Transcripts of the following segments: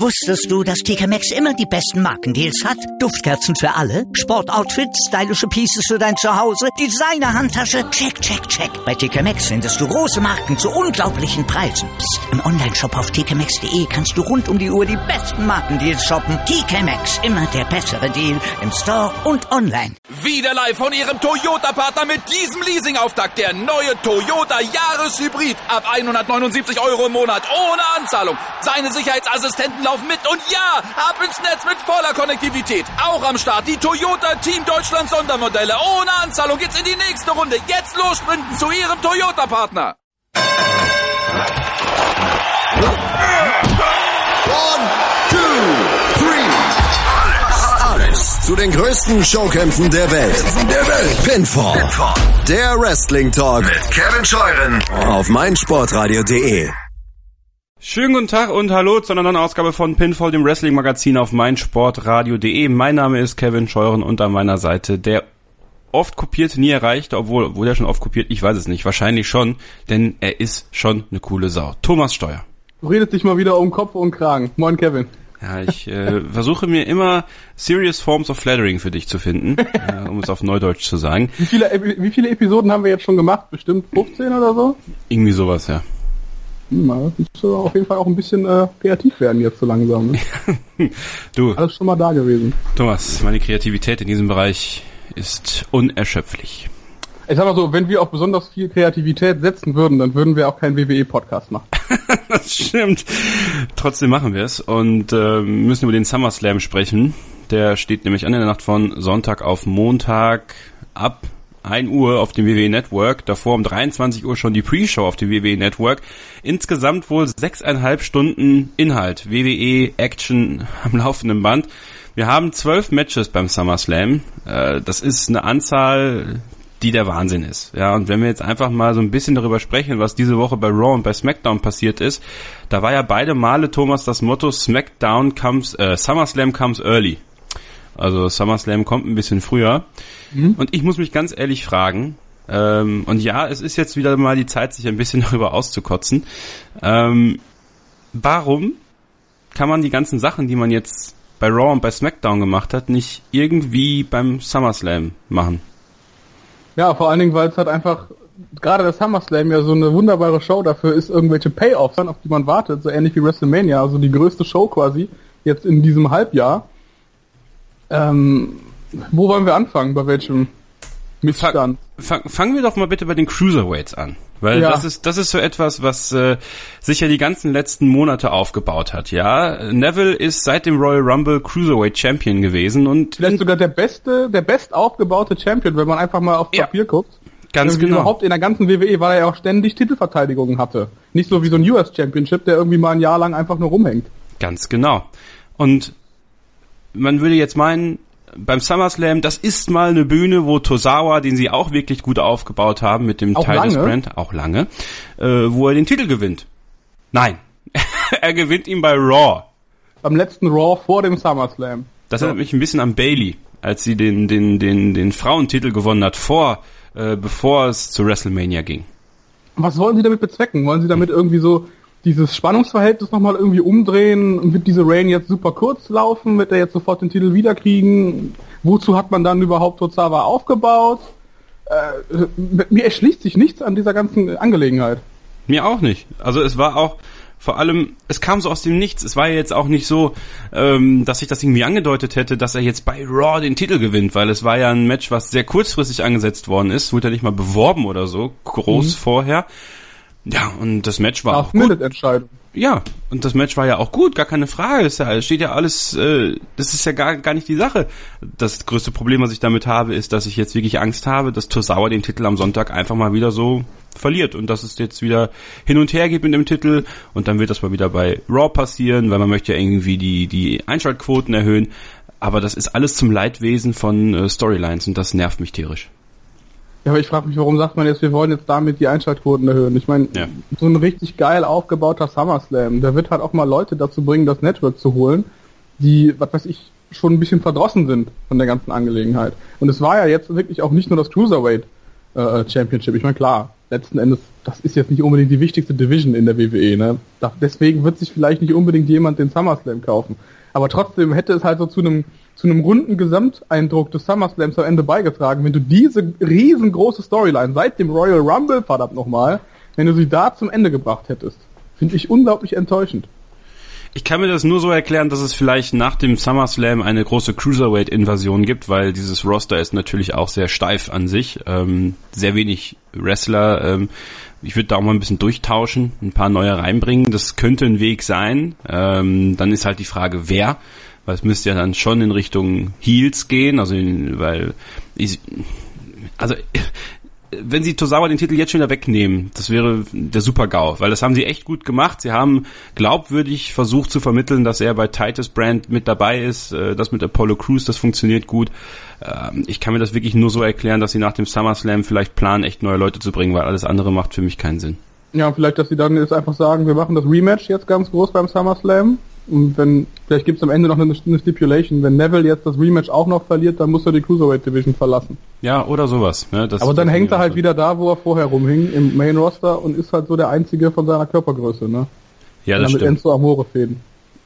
Wusstest du, dass TK Maxx immer die besten Markendeals hat? Duftkerzen für alle, Sportoutfits, stylische Pieces für dein Zuhause, Designer-Handtasche, check, check, check. Bei TK Maxx findest du große Marken zu unglaublichen Preisen. Psst. Im Onlineshop auf tkmaxx.de kannst du rund um die Uhr die besten Markendeals shoppen. TK Maxx, immer der bessere Deal im Store und online. Wieder live von Ihrem Toyota-Partner mit diesem Leasing-Auftakt. Der neue Toyota Jahreshybrid. Ab 179 € im Monat. Ohne Anzahlung. Seine Sicherheitsassistenten laufen mit. Und ja, ab ins Netz mit voller Konnektivität. Auch am Start die Toyota Team Deutschland Sondermodelle. Ohne Anzahlung geht's in die nächste Runde. Jetzt los sprinten zu Ihrem Toyota-Partner. 1, 2, 3. Alles zu den größten Showkämpfen der Welt. Pinfall. Der Wrestling Talk mit Kevin Scheuren auf meinsportradio.de. Schönen guten Tag und hallo zu einer neuen Ausgabe von Pinfall, dem Wrestling-Magazin auf meinsportradio.de. Mein Name ist Kevin Scheuren und an meiner Seite der oft kopierte, nie erreichte, obwohl er schon oft kopiert, ich weiß es nicht, wahrscheinlich schon, denn er ist schon eine coole Sau. Thomas Steuer. Du redest dich mal wieder um Kopf und Kragen. Moin Kevin. Ja, ich versuche mir immer serious forms of flattering für dich zu finden, um es auf Neudeutsch zu sagen. Wie viele Episoden haben wir jetzt schon gemacht? Bestimmt 15 oder so? Irgendwie sowas, ja. Das muss auf jeden Fall auch ein bisschen kreativ werden jetzt so langsam. Ne? Du. Alles schon mal da gewesen. Thomas, meine Kreativität in diesem Bereich ist unerschöpflich. Ich sag mal so, wenn wir auf besonders viel Kreativität setzen würden, dann würden wir auch keinen WWE-Podcast machen. Das stimmt. Trotzdem machen wir es und müssen über den SummerSlam sprechen. Der steht nämlich an in der Nacht von Sonntag auf Montag ab 1 Uhr auf dem WWE Network. Davor um 23 Uhr schon die Pre-Show auf dem WWE Network. Insgesamt wohl 6,5 Stunden Inhalt. WWE Action am laufenden Band. Wir haben 12 Matches beim SummerSlam. Das ist eine Anzahl, die der Wahnsinn ist. Ja, und wenn wir jetzt einfach mal so ein bisschen darüber sprechen, was diese Woche bei Raw und bei SmackDown passiert ist, da war ja beide Male, Thomas, das Motto SummerSlam comes early. Also SummerSlam kommt ein bisschen früher. Und ich muss mich ganz ehrlich fragen, und ja, es ist jetzt wieder mal die Zeit, sich ein bisschen darüber auszukotzen, warum kann man die ganzen Sachen, die man jetzt bei Raw und bei SmackDown gemacht hat, nicht irgendwie beim SummerSlam machen? Ja, vor allen Dingen, weil es halt einfach, gerade der SummerSlam ja so eine wunderbare Show dafür ist, irgendwelche Payoffs, auf die man wartet, so ähnlich wie WrestleMania, also die größte Show quasi, jetzt in diesem Halbjahr. Wo wollen wir anfangen? Bei welchem Missstand? Fangen wir doch mal bitte bei den Cruiserweights an. Weil ja, das ist so etwas, was sich ja die ganzen letzten Monate aufgebaut hat, ja. Neville ist seit dem Royal Rumble Cruiserweight Champion gewesen und vielleicht sogar der best aufgebaute Champion, wenn man einfach mal auf Papier guckt. Ganz genau. Überhaupt in der ganzen WWE, weil er ja auch ständig Titelverteidigungen hatte. Nicht so wie so ein US Championship, der irgendwie mal ein Jahr lang einfach nur rumhängt. Ganz genau. Und man würde jetzt meinen, beim SummerSlam, das ist mal eine Bühne, wo Tozawa, den sie auch wirklich gut aufgebaut haben mit dem Titus-Brand, auch lange, wo er den Titel gewinnt. Nein, er gewinnt ihn bei Raw. Beim letzten Raw vor dem SummerSlam. Das erinnert mich ein bisschen an Bayley, als sie den Frauentitel gewonnen hat, bevor es zu WrestleMania ging. Was wollen sie damit bezwecken? Wollen sie damit irgendwie so dieses Spannungsverhältnis nochmal irgendwie umdrehen? Wird diese Reign jetzt super kurz laufen? Wird er jetzt sofort den Titel wiederkriegen? Wozu hat man dann überhaupt Tozawa aufgebaut? Mir erschließt sich nichts an dieser ganzen Angelegenheit. Mir auch nicht. Also es war auch, vor allem, es kam so aus dem Nichts. Es war ja jetzt auch nicht so, dass ich das irgendwie angedeutet hätte, dass er jetzt bei Raw den Titel gewinnt, weil es war ja ein Match, was sehr kurzfristig angesetzt worden ist. Wurde ja nicht mal beworben oder so, groß vorher. Ja, und das Match war auch gut. Entscheidung. Ja, und das Match war ja auch gut, gar keine Frage. Es steht ja alles, das ist ja gar nicht die Sache. Das größte Problem, was ich damit habe, ist, dass ich jetzt wirklich Angst habe, dass Tozawa den Titel am Sonntag einfach mal wieder so verliert und dass es jetzt wieder hin und her geht mit dem Titel und dann wird das mal wieder bei Raw passieren, weil man möchte ja irgendwie die Einschaltquoten erhöhen. Aber das ist alles zum Leidwesen von Storylines und das nervt mich tierisch. Ja, aber ich frage mich, warum sagt man jetzt, wir wollen jetzt damit die Einschaltquoten erhöhen? Ich meine, so ein richtig geil aufgebauter SummerSlam, der wird halt auch mal Leute dazu bringen, das Network zu holen, die, was weiß ich, schon ein bisschen verdrossen sind von der ganzen Angelegenheit. Und es war ja jetzt wirklich auch nicht nur das Cruiserweight Championship. Ich meine, klar, letzten Endes, das ist jetzt nicht unbedingt die wichtigste Division in der WWE, ne? Deswegen wird sich vielleicht nicht unbedingt jemand den SummerSlam kaufen. Aber trotzdem hätte es halt so zu einem runden Gesamteindruck des SummerSlams am Ende beigetragen, wenn du diese riesengroße Storyline seit dem Royal Rumble, verdammt nochmal, wenn du sie da zum Ende gebracht hättest. Finde ich unglaublich enttäuschend. Ich kann mir das nur so erklären, dass es vielleicht nach dem SummerSlam eine große Cruiserweight-Invasion gibt, weil dieses Roster ist natürlich auch sehr steif an sich. Sehr wenig Wrestler. Ich würde da auch mal ein bisschen durchtauschen, ein paar neue reinbringen. Das könnte ein Weg sein. Dann ist halt die Frage, wer. Weil es müsste ja dann schon in Richtung Heels gehen. Wenn sie Tozawa den Titel jetzt schon wieder wegnehmen, das wäre der Super-GAU, weil das haben sie echt gut gemacht. Sie haben glaubwürdig versucht zu vermitteln, dass er bei Titus Brand mit dabei ist, das mit Apollo Crews, das funktioniert gut. Ich kann mir das wirklich nur so erklären, dass sie nach dem SummerSlam vielleicht planen, echt neue Leute zu bringen, weil alles andere macht für mich keinen Sinn. Ja, vielleicht, dass sie dann jetzt einfach sagen, wir machen das Rematch jetzt ganz groß beim SummerSlam. Und vielleicht gibt es am Ende noch eine Stipulation, wenn Neville jetzt das Rematch auch noch verliert, dann muss er die Cruiserweight Division verlassen. Ja, oder sowas. Ne? Aber dann hängt er halt wieder da, wo er vorher rumhing, im Main Roster und ist halt so der Einzige von seiner Körpergröße, ne? Ja, das stimmt. Mit Enzo Amore fäden.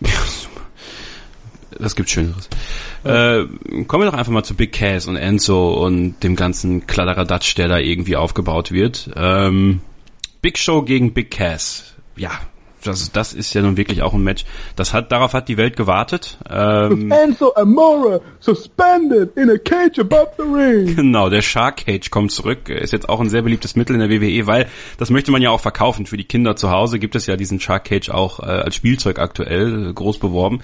Das gibt Schöneres. Ja. Kommen wir doch einfach mal zu Big Cass und Enzo und dem ganzen Kladderadatsch, der da irgendwie aufgebaut wird. Big Show gegen Big Cass. Ja, das ist ja nun wirklich auch ein Match. Darauf hat die Welt gewartet. Enzo Amore suspended in a cage above the ring. Genau, der Shark Cage kommt zurück. Ist jetzt auch ein sehr beliebtes Mittel in der WWE, weil das möchte man ja auch verkaufen. Für die Kinder zu Hause gibt es ja diesen Shark Cage auch als Spielzeug aktuell groß beworben.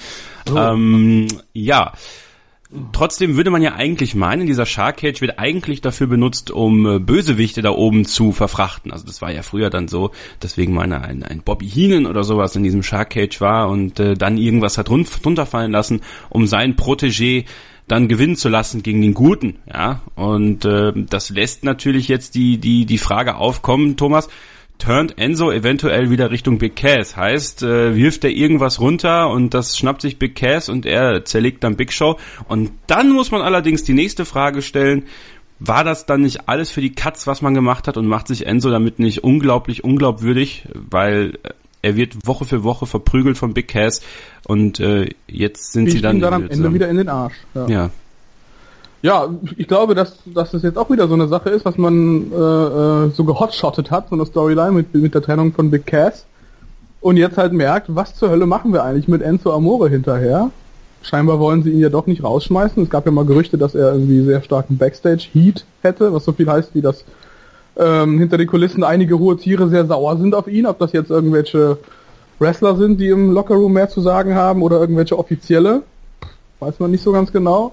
Ja. Trotzdem würde man ja eigentlich meinen, dieser Shark Cage wird eigentlich dafür benutzt, um Bösewichte da oben zu verfrachten. Also das war ja früher dann so, deswegen meine ein Bobby Heenan oder sowas in diesem Shark Cage war und dann irgendwas hat runterfallen lassen, um sein Protégé dann gewinnen zu lassen gegen den Guten. Ja, und das lässt natürlich jetzt die Frage aufkommen, Thomas, turnt Enzo eventuell wieder Richtung Big Cass. Heißt, wirft er irgendwas runter und das schnappt sich Big Cass und er zerlegt dann Big Show. Und dann muss man allerdings die nächste Frage stellen, war das dann nicht alles für die Katz, was man gemacht hat und macht sich Enzo damit nicht unglaubwürdig, weil er wird Woche für Woche verprügelt von Big Cass und jetzt sind sie dann am Ende wieder in den Arsch. Ja. Ja, ich glaube, dass das jetzt auch wieder so eine Sache ist, was man so gehotshottet hat, so eine Storyline mit der Trennung von Big Cass und jetzt halt merkt, was zur Hölle machen wir eigentlich mit Enzo Amore hinterher? Scheinbar wollen sie ihn ja doch nicht rausschmeißen. Es gab ja mal Gerüchte, dass er irgendwie sehr starken Backstage-Heat hätte, was so viel heißt, wie dass hinter den Kulissen einige hohe Tiere sehr sauer sind auf ihn, ob das jetzt irgendwelche Wrestler sind, die im Lockerroom mehr zu sagen haben oder irgendwelche Offizielle. Weiß man nicht so ganz genau.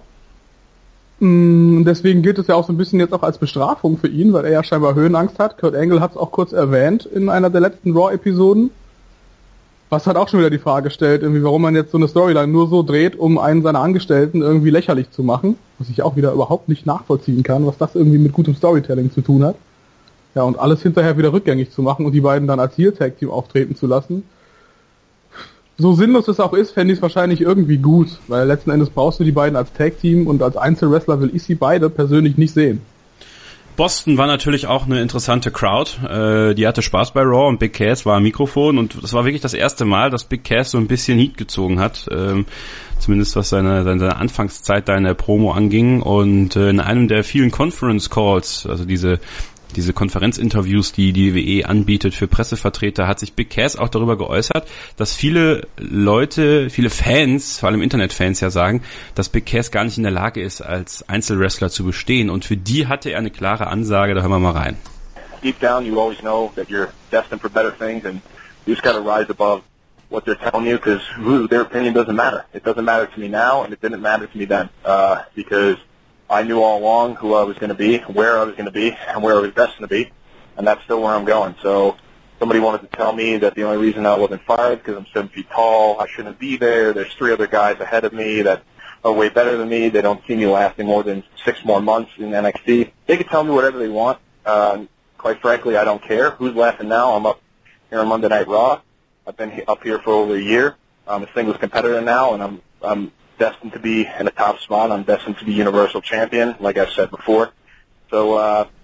Deswegen gilt es ja auch so ein bisschen jetzt auch als Bestrafung für ihn, weil er ja scheinbar Höhenangst hat. Kurt Angle hat es auch kurz erwähnt in einer der letzten Raw-Episoden. Was halt auch schon wieder die Frage stellt, irgendwie, warum man jetzt so eine Storyline nur so dreht, um einen seiner Angestellten irgendwie lächerlich zu machen. Was ich auch wieder überhaupt nicht nachvollziehen kann, was das irgendwie mit gutem Storytelling zu tun hat. Ja, und alles hinterher wieder rückgängig zu machen und die beiden dann als Heel-Tag-Team auftreten zu lassen. So sinnlos es auch ist, fände ich es wahrscheinlich irgendwie gut, weil letzten Endes brauchst du die beiden als Tag-Team und als Einzelwrestler will ich sie beide persönlich nicht sehen. Boston war natürlich auch eine interessante Crowd. Die hatte Spaß bei Raw und Big Cass war am Mikrofon und das war wirklich das erste Mal, dass Big Cass so ein bisschen Heat gezogen hat. Zumindest was seine Anfangszeit da in der Promo anging und in einem der vielen Conference Calls, also diese Konferenzinterviews, die WWE anbietet für Pressevertreter, hat sich Big Cass auch darüber geäußert, dass viele Leute, viele Fans, vor allem Internetfans ja sagen, dass Big Cass gar nicht in der Lage ist, als Einzelwrestler zu bestehen. Und für die hatte er eine klare Ansage, da hören wir mal rein. Deep down you always know that you're destined for better things and you just gotta rise above what they're telling you because their opinion doesn't matter. It doesn't matter to me now and it didn't matter to me then because I knew all along who I was going to be, where I was going to be, and where I was destined to be, and that's still where I'm going. So somebody wanted to tell me that the only reason I wasn't fired because I'm 7 feet tall, I shouldn't be there, there's 3 other guys ahead of me that are way better than me, they don't see me lasting more than 6 more months in NXT. They can tell me whatever they want. Quite frankly, I don't care. Who's laughing now? I'm up here on Monday Night Raw. I've been up here for over a year. I'm a singles competitor now, and I'm destined to be in a top spot. I'm destined to be Universal Champion, like I said before. So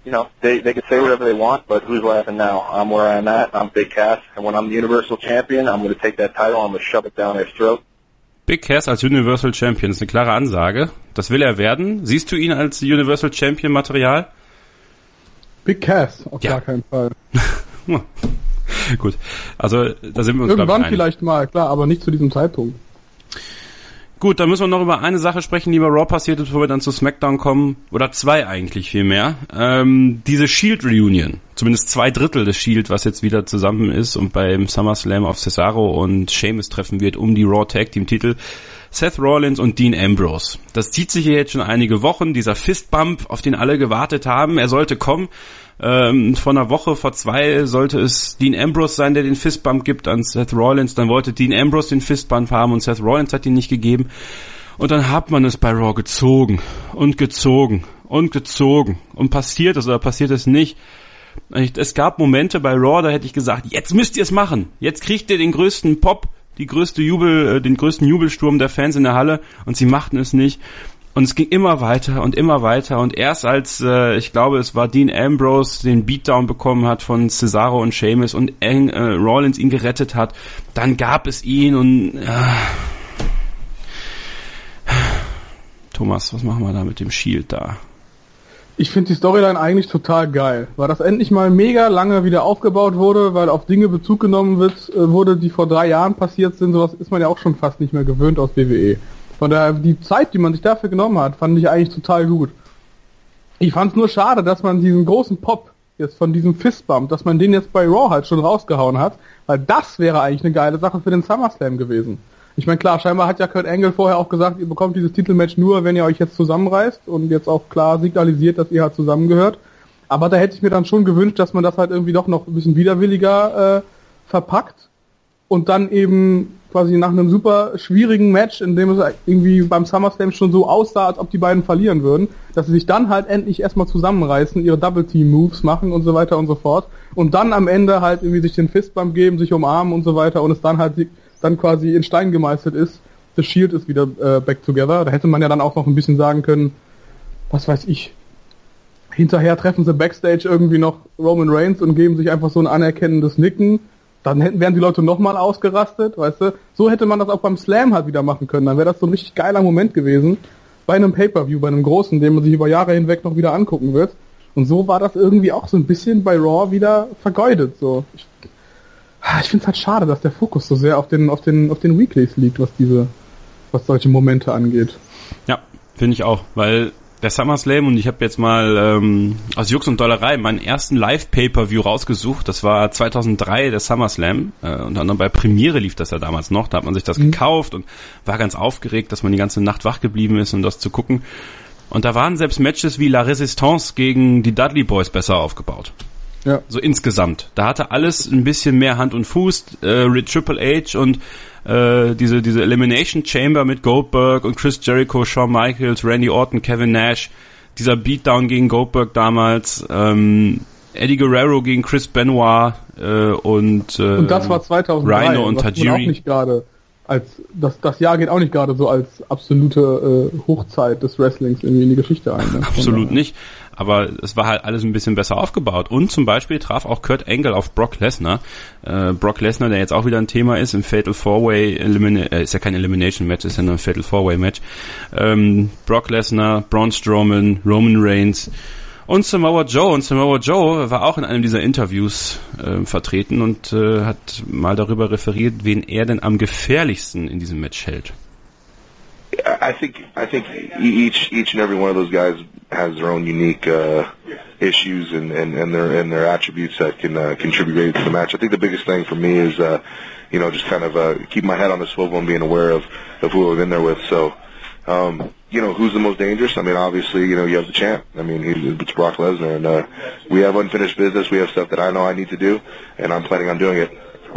they can say whatever they want, but who's laughing now? I'm where I'm at. I'm Big Cass, and when I'm the Universal Champion, I'm going to take that title, I'm going to shove it down their throat. Big Cass als Universal Champion ist eine klare Ansage. Das will er werden. Siehst du ihn als Universal Champion Material? Big Cass, auf gar keinen Fall. Gut, also da sind wir uns irgendwann vielleicht mal, klar, aber nicht zu diesem Zeitpunkt. Gut, dann müssen wir noch über eine Sache sprechen, die bei Raw passiert ist, bevor wir dann zu SmackDown kommen. Oder zwei eigentlich vielmehr. Diese Shield-Reunion. Zumindest 2/3 des Shield, was jetzt wieder zusammen ist und beim SummerSlam auf Cesaro und Sheamus treffen wird um die Raw Tag Team Titel. Seth Rollins und Dean Ambrose. Das zieht sich hier jetzt schon einige Wochen. Dieser Fistbump, auf den alle gewartet haben. Er sollte kommen. Vor einer Woche, vor 2 sollte es Dean Ambrose sein, der den Fistbump gibt an Seth Rollins. Dann wollte Dean Ambrose den Fistbump haben und Seth Rollins hat ihn nicht gegeben. Und dann hat man es bei Raw gezogen und gezogen und gezogen. Und passiert es oder passiert es nicht? Es gab Momente bei Raw, da hätte ich gesagt, jetzt müsst ihr es machen. Jetzt kriegt ihr den größten Pop, den größten Jubelsturm der Fans in der Halle und sie machten es nicht. Und es ging immer weiter und erst als, ich glaube, es war Dean Ambrose den Beatdown bekommen hat von Cesaro und Sheamus und Rollins ihn gerettet hat, dann gab es ihn und Thomas, was machen wir da mit dem Shield da? Ich finde die Storyline eigentlich total geil, weil das endlich mal mega lange wieder aufgebaut wurde, weil auf Dinge Bezug genommen wurde, die vor 3 Jahren passiert sind. Sowas ist man ja auch schon fast nicht mehr gewöhnt aus WWE. Von daher, die Zeit, die man sich dafür genommen hat, fand ich eigentlich total gut. Ich fand es nur schade, dass man diesen großen Pop jetzt von diesem Fistbump, dass man den jetzt bei Raw halt schon rausgehauen hat, weil das wäre eigentlich eine geile Sache für den SummerSlam gewesen. Ich meine, klar, scheinbar hat ja Kurt Angle vorher auch gesagt, ihr bekommt dieses Titelmatch nur, wenn ihr euch jetzt zusammenreißt und jetzt auch klar signalisiert, dass ihr halt zusammengehört. Aber da hätte ich mir dann schon gewünscht, dass man das halt irgendwie doch noch ein bisschen widerwilliger verpackt und dann eben quasi nach einem super schwierigen Match, in dem es irgendwie beim SummerSlam schon so aussah, als ob die beiden verlieren würden, dass sie sich dann halt endlich erstmal zusammenreißen, ihre Double-Team-Moves machen und so weiter und so fort und dann am Ende halt irgendwie sich den Fistbump geben, sich umarmen und so weiter und es dann halt dann quasi in Stein gemeißelt ist, The Shield ist wieder back together. Da hätte man ja dann auch noch ein bisschen sagen können, was weiß ich, hinterher treffen sie Backstage irgendwie noch Roman Reigns und geben sich einfach so ein anerkennendes Nicken. Dann wären die Leute nochmal ausgerastet, weißt du. So hätte man das auch beim Slam halt wieder machen können. Dann wäre das so ein richtig geiler Moment gewesen. Bei einem Pay-Per-View, bei einem großen, den man sich über Jahre hinweg noch wieder angucken wird. Und so war das irgendwie auch so ein bisschen bei Raw wieder vergeudet. So. Ich finde es halt schade, dass der Fokus so sehr auf den Weeklies liegt, was solche Momente angeht. Ja, finde ich auch, weil der SummerSlam, und ich habe jetzt mal aus Jux und Dollerei meinen ersten Live-Pay-Per-View rausgesucht. Das war 2003 der SummerSlam. Unter anderem bei Premiere lief das ja damals noch. Da hat man sich das gekauft und war ganz aufgeregt, dass man die ganze Nacht wach geblieben ist, um das zu gucken. Und da waren selbst Matches wie La Resistance gegen die Dudley Boys besser aufgebaut. Ja. So insgesamt. Da hatte alles ein bisschen mehr Hand und Fuß. Triple H und diese Elimination Chamber mit Goldberg und Chris Jericho, Shawn Michaels, Randy Orton, Kevin Nash, dieser Beatdown gegen Goldberg damals, Eddie Guerrero gegen Chris Benoit und das war 2003, Rhino und Tajiri. Auch nicht gerade das Jahr geht auch nicht gerade so als absolute Hochzeit des Wrestlings irgendwie in die Geschichte ein. Ne? Absolut nicht. Aber es war halt alles ein bisschen besser aufgebaut. Und zum Beispiel traf auch Kurt Angle auf Brock Lesnar. Brock Lesnar, der jetzt auch wieder ein Thema ist im Fatal 4-Way, ist ja kein Elimination Match, ist ja nur ein Fatal 4-Way Match. Brock Lesnar, Braun Strowman, Roman Reigns und Samoa Joe. Und Samoa Joe war auch in einem dieser Interviews vertreten und hat mal darüber referiert, wen er denn am gefährlichsten in diesem Match hält. I think each and every one of those guys has their own unique issues and their attributes that can contribute greatly to the match. I think the biggest thing for me is just kind of keeping my head on the swivel and being aware of who I've been there with. So who's the most dangerous? I mean, obviously, you have the champ. I mean, it's Brock Lesnar, and we have unfinished business. We have stuff that I know I need to do, and I'm planning on doing it.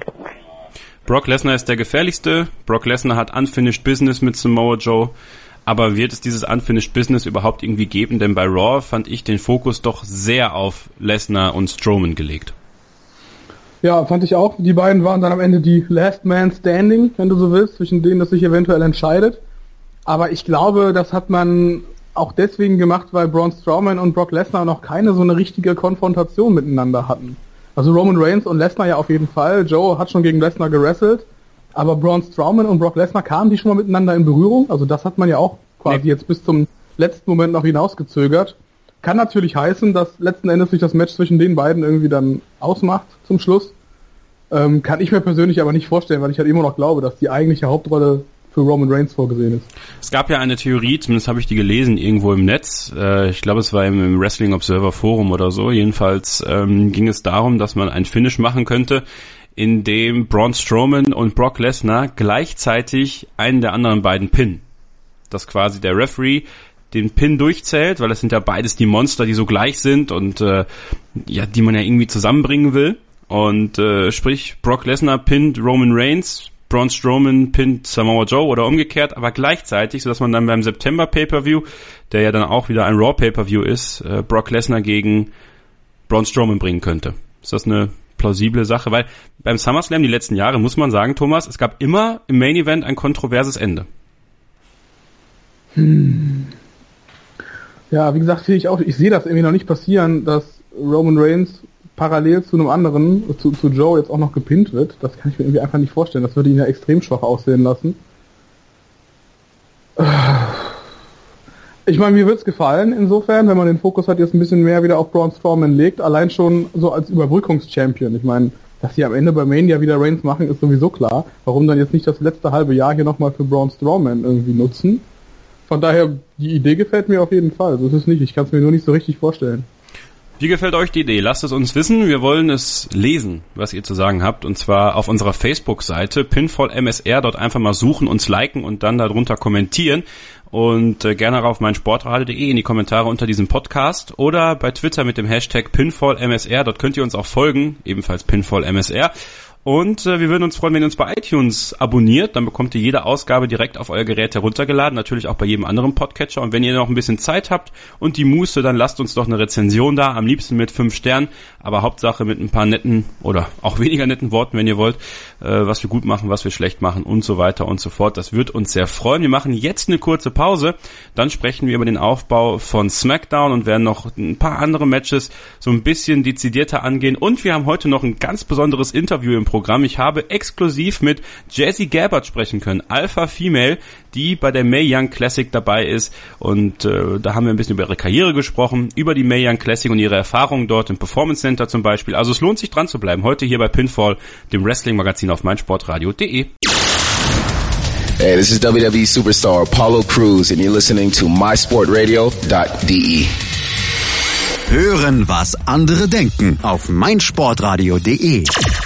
Brock Lesnar ist der gefährlichste. Brock Lesnar hat Unfinished Business mit Samoa Joe. Aber wird es dieses Unfinished Business überhaupt irgendwie geben? Denn bei Raw fand ich den Fokus doch sehr auf Lesnar und Strowman gelegt. Ja, fand ich auch. Die beiden waren dann am Ende die Last Man Standing, wenn du so willst, zwischen denen das sich eventuell entscheidet. Aber ich glaube, das hat man auch deswegen gemacht, weil Braun Strowman und Brock Lesnar noch keine so eine richtige Konfrontation miteinander hatten. Also Roman Reigns und Lesnar ja auf jeden Fall. Joe hat schon gegen Lesnar gewrestelt, aber Braun Strowman und Brock Lesnar, kamen die schon mal miteinander in Berührung? Also das hat man ja auch quasi jetzt bis zum letzten Moment noch hinausgezögert. Kann natürlich heißen, dass letzten Endes sich das Match zwischen den beiden irgendwie dann ausmacht zum Schluss. Kann ich mir persönlich aber nicht vorstellen, weil ich halt immer noch glaube, dass die eigentliche Hauptrolle für Roman Reigns vorgesehen ist. Es gab ja eine Theorie, zumindest habe ich die gelesen irgendwo im Netz. Ich glaube, es war im Wrestling Observer Forum oder so. Jedenfalls ging es darum, dass man ein Finish machen könnte, in dem Braun Strowman und Brock Lesnar gleichzeitig einen der anderen beiden pinnen. Dass quasi der Referee den Pin durchzählt, weil das sind ja beides die Monster, die so gleich sind und die man ja irgendwie zusammenbringen will. Und sprich, Brock Lesnar pinnt Roman Reigns, Braun Strowman pinnt Samoa Joe oder umgekehrt, aber gleichzeitig, sodass man dann beim September Pay-Per-View, der ja dann auch wieder ein Raw Pay-Per-View ist, Brock Lesnar gegen Braun Strowman bringen könnte. Ist das eine plausible Sache? Weil beim SummerSlam die letzten Jahre, muss man sagen, Thomas, es gab immer im Main Event ein kontroverses Ende. Ja, wie gesagt, ich sehe das irgendwie noch nicht passieren, dass Roman Reigns parallel zu einem anderen, zu Joe jetzt auch noch gepinnt wird. Das kann ich mir irgendwie einfach nicht vorstellen. Das würde ihn ja extrem schwach aussehen lassen. Ich meine, mir wird's gefallen insofern, wenn man den Fokus halt jetzt ein bisschen mehr wieder auf Braun Strowman legt, allein schon so als Überbrückungschampion. Ich meine, dass sie am Ende bei Mania wieder Reigns machen, ist sowieso klar. Warum dann jetzt nicht das letzte halbe Jahr hier nochmal für Braun Strowman irgendwie nutzen? Von daher, die Idee gefällt mir auf jeden Fall. So ist es nicht. Ich kann es mir nur nicht so richtig vorstellen. Wie gefällt euch die Idee? Lasst es uns wissen. Wir wollen es lesen, was ihr zu sagen habt. Und zwar auf unserer Facebook-Seite Pinfall MSR. Dort einfach mal suchen, uns liken und dann darunter kommentieren. Und gerne auf meinsportradio.de in die Kommentare unter diesem Podcast. Oder bei Twitter mit dem Hashtag Pinfall MSR. Dort könnt ihr uns auch folgen. Ebenfalls Pinfall MSR. Und wir würden uns freuen, wenn ihr uns bei iTunes abonniert. Dann bekommt ihr jede Ausgabe direkt auf euer Gerät heruntergeladen. Natürlich auch bei jedem anderen Podcatcher. Und wenn ihr noch ein bisschen Zeit habt und die Muße, dann lasst uns doch eine Rezension da. Am liebsten mit 5 Sternen. Aber Hauptsache mit ein paar netten oder auch weniger netten Worten, wenn ihr wollt. Was wir gut machen, was wir schlecht machen und so weiter und so fort. Das wird uns sehr freuen. Wir machen jetzt eine kurze Pause. Dann sprechen wir über den Aufbau von SmackDown und werden noch ein paar andere Matches so ein bisschen dezidierter angehen. Und wir haben heute noch ein ganz besonderes Interview im Programm. Ich habe exklusiv mit Jessie Gabbard sprechen können, Alpha Female, die bei der Mae Young Classic dabei ist. Und da haben wir ein bisschen über ihre Karriere gesprochen, über die Mae Young Classic und ihre Erfahrungen dort im Performance Center zum Beispiel. Also es lohnt sich dran zu bleiben. Heute hier bei Pinfall, dem Wrestling-Magazin auf meinsportradio.de. Hey, this is WWE Superstar Apollo Crews and you're listening to mysportradio.de. Hören, was andere denken auf meinsportradio.de.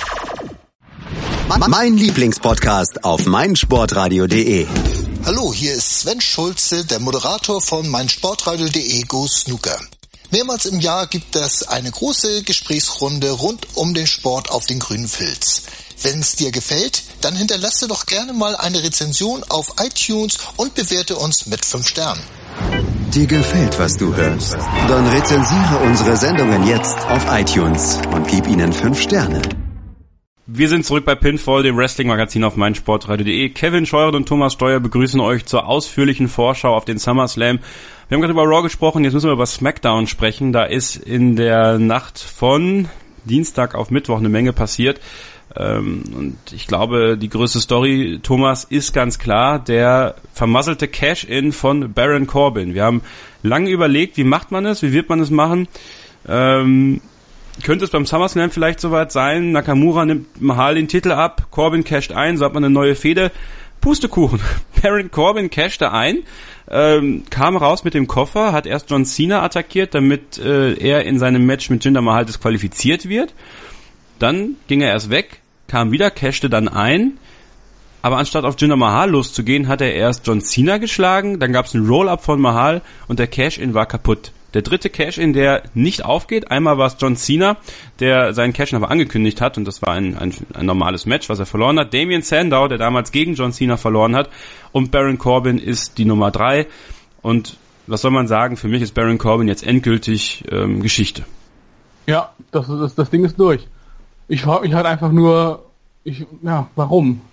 Mein Lieblingspodcast auf meinsportradio.de. Hallo, hier ist Sven Schulze, der Moderator von meinsportradio.de Go Snooker. Mehrmals im Jahr gibt es eine große Gesprächsrunde rund um den Sport auf den grünen Filz. Wenn es dir gefällt, dann hinterlasse doch gerne mal eine Rezension auf iTunes und bewerte uns mit 5 Sternen. Dir gefällt, was du hörst? Dann rezensiere unsere Sendungen jetzt auf iTunes und gib ihnen 5 Sterne. Wir sind zurück bei Pinfall, dem Wrestling-Magazin auf meinsportradio.de. Kevin Scheuren und Thomas Steuer begrüßen euch zur ausführlichen Vorschau auf den SummerSlam. Wir haben gerade über Raw gesprochen, jetzt müssen wir über SmackDown sprechen. Da ist in der Nacht von Dienstag auf Mittwoch eine Menge passiert. Und ich glaube, die größte Story, Thomas, ist ganz klar der vermasselte Cash-In von Baron Corbin. Wir haben lange überlegt, wie macht man es, wie wird man es machen. Könnte es beim SummerSlam vielleicht soweit sein, Nakamura nimmt Mahal den Titel ab, Corbin casht ein, so hat man eine neue Fehde. Pustekuchen. Baron Corbin cashte ein, kam raus mit dem Koffer, hat erst John Cena attackiert, damit er in seinem Match mit Jinder Mahal disqualifiziert wird. Dann ging er erst weg, kam wieder, cashte dann ein, aber anstatt auf Jinder Mahal loszugehen, hat er erst John Cena geschlagen, dann gab es einen Roll-Up von Mahal und der Cash-In war kaputt. Der dritte Cash-In, der nicht aufgeht, einmal war es John Cena, der seinen Cash-In aber angekündigt hat und das war ein normales Match, was er verloren hat. Damien Sandow, der damals gegen John Cena verloren hat, und Baron Corbin ist die Nummer 3 und was soll man sagen, für mich ist Baron Corbin jetzt endgültig Geschichte. Ja, das Ding ist durch. Ich frage mich halt einfach nur, warum?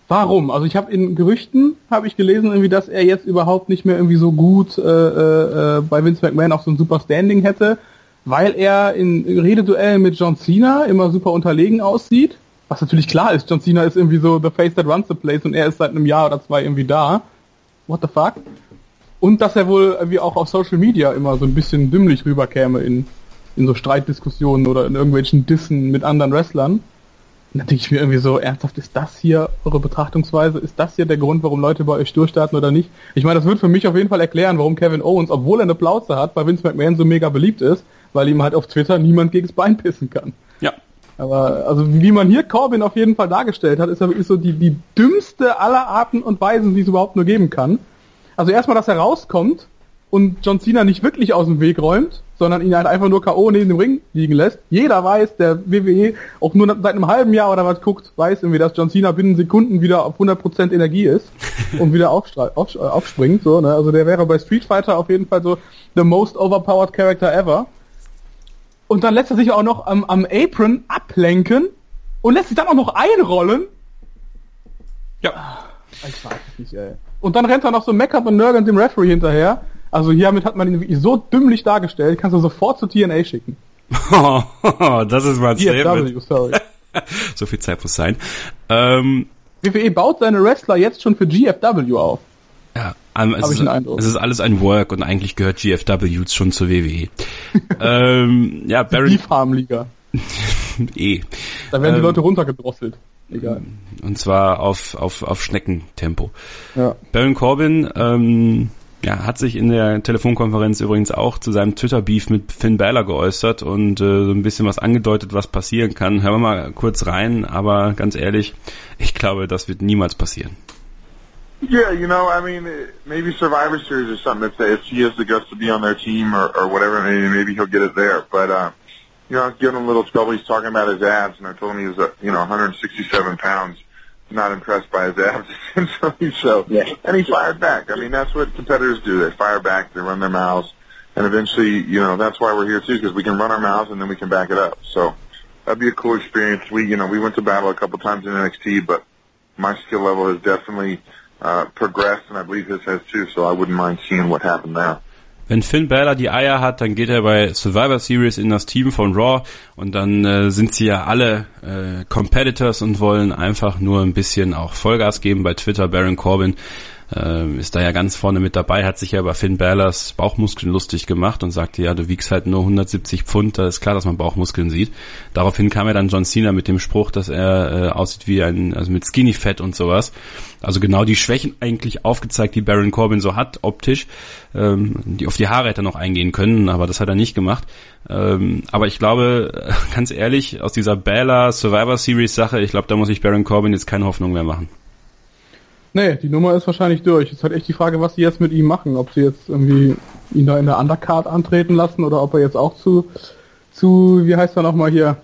Warum? Also ich habe in Gerüchten gelesen, irgendwie, dass er jetzt überhaupt nicht mehr irgendwie so gut bei Vince McMahon auch so ein super Standing hätte, weil er in Rededuellen mit John Cena immer super unterlegen aussieht. Was natürlich klar ist, John Cena ist irgendwie so the face that runs the place und er ist seit einem Jahr oder 2 irgendwie da. What the fuck? Und dass er wohl irgendwie auch auf Social Media immer so ein bisschen dümmlich rüberkäme in so Streitdiskussionen oder in irgendwelchen Dissen mit anderen Wrestlern. Und da denke ich mir irgendwie so, ernsthaft, ist das hier eure Betrachtungsweise? Ist das hier der Grund, warum Leute bei euch durchstarten oder nicht? Ich meine, das wird für mich auf jeden Fall erklären, warum Kevin Owens, obwohl er eine Plauze hat, bei Vince McMahon so mega beliebt ist, weil ihm halt auf Twitter niemand gegens Bein pissen kann. Ja. Aber also wie man hier Corbin auf jeden Fall dargestellt hat, ist er wirklich so die dümmste aller Arten und Weisen, die es überhaupt nur geben kann. Also erstmal, dass er rauskommt und John Cena nicht wirklich aus dem Weg räumt, sondern ihn halt einfach nur K.O. neben dem Ring liegen lässt. Jeder weiß, der WWE auch nur seit einem halben Jahr oder was guckt, weiß irgendwie, dass John Cena binnen Sekunden wieder auf 100% Energie ist und wieder aufspringt. So, ne? Also der wäre bei Street Fighter auf jeden Fall so the most overpowered character ever. Und dann lässt er sich auch noch am Apron ablenken und lässt sich dann auch noch einrollen. Ja. Ich weiß es nicht, ey. Und dann rennt er noch so meckernd und nörgelnd dem Referee hinterher. Also hiermit hat man ihn wirklich so dümmlich dargestellt, kannst du sofort zu TNA schicken. Das ist mal ein GFW, sorry. So viel Zeit muss sein. WWE baut seine Wrestler jetzt schon für GFW auf. Ja, es ist alles ein Work und eigentlich gehört GFW schon zur WWE. Ja, Baron... Die Farmliga. Da werden die Leute runtergedrosselt. Egal. Und zwar auf Schneckentempo. Ja. Baron Corbin hat sich in der Telefonkonferenz übrigens auch zu seinem Twitter-Beef mit Finn Balor geäußert und so ein bisschen was angedeutet, was passieren kann. Hören wir mal kurz rein, aber ganz ehrlich, ich glaube, das wird niemals passieren. Yeah, you know, I mean, maybe Survivor Series or something. If he has the guts to be on their team or whatever, maybe he'll get it there. But you know, I was giving him a little trouble. He's talking about his abs, and I told him he was 167 pounds. Not impressed by his abs essentially, so and he fired back. I mean, that's what competitors do. They fire back, they run their mouths, and eventually, you know, that's why we're here too, because we can run our mouths and then we can back it up. So that'd be a cool experience. We went to battle a couple times in NXT, but my skill level has definitely progressed, and I believe his has too. So I wouldn't mind seeing what happened there. Wenn Finn Balor die Eier hat, dann geht er bei Survivor Series in das Team von Raw und dann sind sie ja alle Competitors und wollen einfach nur ein bisschen auch Vollgas geben bei Twitter. Baron Corbin ist da ja ganz vorne mit dabei, hat sich ja über Finn Balors Bauchmuskeln lustig gemacht und sagte, ja, du wiegst halt nur 170 Pfund, da ist klar, dass man Bauchmuskeln sieht. Daraufhin kam ja dann John Cena mit dem Spruch, dass er aussieht wie also mit Skinny Fat und sowas. Also genau die Schwächen eigentlich aufgezeigt, die Baron Corbin so hat, optisch. Auf die Haare hätte er noch eingehen können, aber das hat er nicht gemacht. Aber ich glaube, ganz ehrlich, aus dieser Balor Survivor Series Sache, ich glaube, da muss ich Baron Corbin jetzt keine Hoffnung mehr machen. Nee, die Nummer ist wahrscheinlich durch. Es ist halt echt die Frage, was sie jetzt mit ihm machen. Ob sie jetzt irgendwie ihn da in der Undercard antreten lassen oder ob er jetzt auch zu wie heißt er nochmal hier?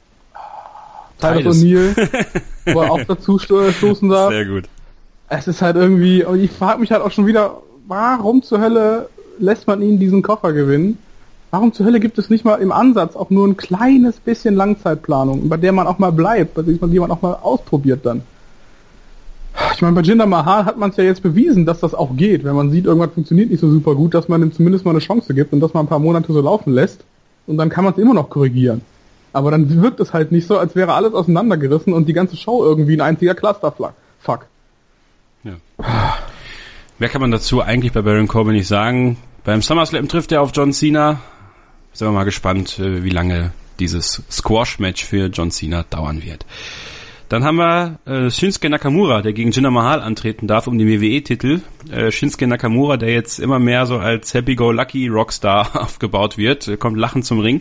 Tyler O'Neill, wo er auch dazu stoßen darf. Sehr gut. Es ist halt irgendwie, und ich frage mich halt auch schon wieder, warum zur Hölle lässt man ihn diesen Koffer gewinnen? Warum zur Hölle gibt es nicht mal im Ansatz auch nur ein kleines bisschen Langzeitplanung, bei der man auch mal bleibt, bei der man auch mal ausprobiert dann? Ich meine, bei Jinder Mahal hat man es ja jetzt bewiesen, dass das auch geht, wenn man sieht, irgendwas funktioniert nicht so super gut, dass man ihm zumindest mal eine Chance gibt und dass man ein paar Monate so laufen lässt und dann kann man es immer noch korrigieren. Aber dann wirkt es halt nicht so, als wäre alles auseinandergerissen und die ganze Show irgendwie ein einziger Clusterfuck. Ja. Mehr kann man dazu eigentlich bei Baron Corbin nicht sagen. Beim SummerSlam trifft er auf John Cena. Sind wir mal gespannt, wie lange dieses Squash-Match für John Cena dauern wird. Dann haben wir Shinsuke Nakamura, der gegen Jinder Mahal antreten darf um den WWE-Titel. Shinsuke Nakamura, der jetzt immer mehr so als Happy-Go-Lucky Rockstar aufgebaut wird, kommt lachend zum Ring.